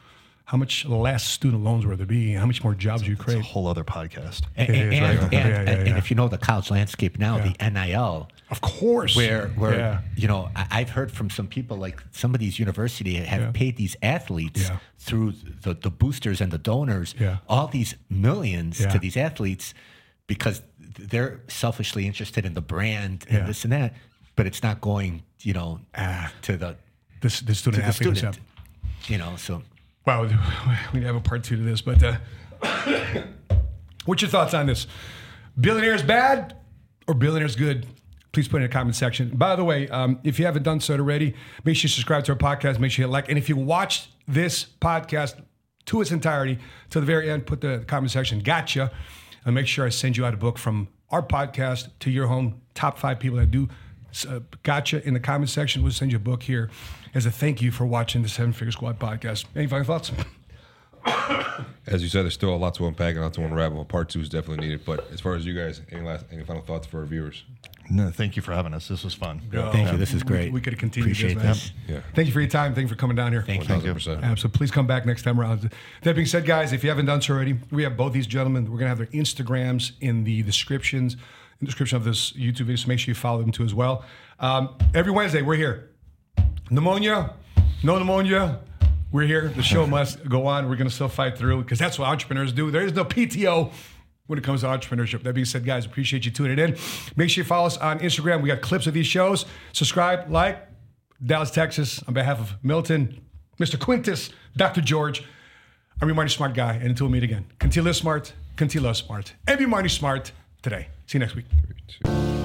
how much less student loans will there be? How much more jobs you It's a create? whole other podcast. And, It and, is, right? and, Yeah, and, yeah, and yeah. if you know the college landscape now, Yeah. the N I L, Of course. where where Yeah. you know I, I've heard from some people like some of these universities have Yeah. paid these athletes Yeah. through the, the boosters and the donors Yeah. all these millions Yeah. to these athletes because they're selfishly interested in the brand and Yeah. this and that, but it's not going you know Ah. to the This, the to student the athletes. student, you know. So Wow, we have a part two to this, but uh, what's your thoughts on this? Billionaires bad or billionaires good? Please put it in the comment section. By the way, um, if you haven't done so already, make sure you subscribe to our podcast. Make sure you hit like. And if you watched this podcast to its entirety, to the very end, put the comment section, gotcha. And make sure I send you out a book from our podcast to your home. Top five people that do uh, gotcha in the comment section. We'll send you a book here as a thank you for watching the Seven Figure Squad podcast. Any final thoughts? As you said, there's still a lot to unpack and a lot to unravel. Part two is definitely needed. But as far as you guys, any last, any final thoughts for our viewers? No, thank you for having us. This was fun. thank you. This is great. We, we could have continued Appreciate this, man. this. Yeah. Thank you for your time. Thank you for coming down here. Thank you. one thousand percent. Absolutely. Please come back next time around. That being said, guys, if you haven't done so already, we have both these gentlemen. We're going to have their Instagrams in the descriptions, in the description of this YouTube video, so make sure you follow them too as well. Um, every Wednesday, we're here. Pneumonia, no pneumonia, we're here. The show must go on. We're going to still fight through because that's what entrepreneurs do. There is no P T O when it comes to entrepreneurship. That being said, guys, appreciate you tuning in. Make sure you follow us on Instagram. We got clips of these shows. Subscribe, like. Dallas, Texas, on behalf of Milton, Mister Quintus, Doctor George, I'm your Mighty Smart guy. And until we meet again, continue to live smart, continue to love smart, and be mighty smart today. See you next week. Three, two.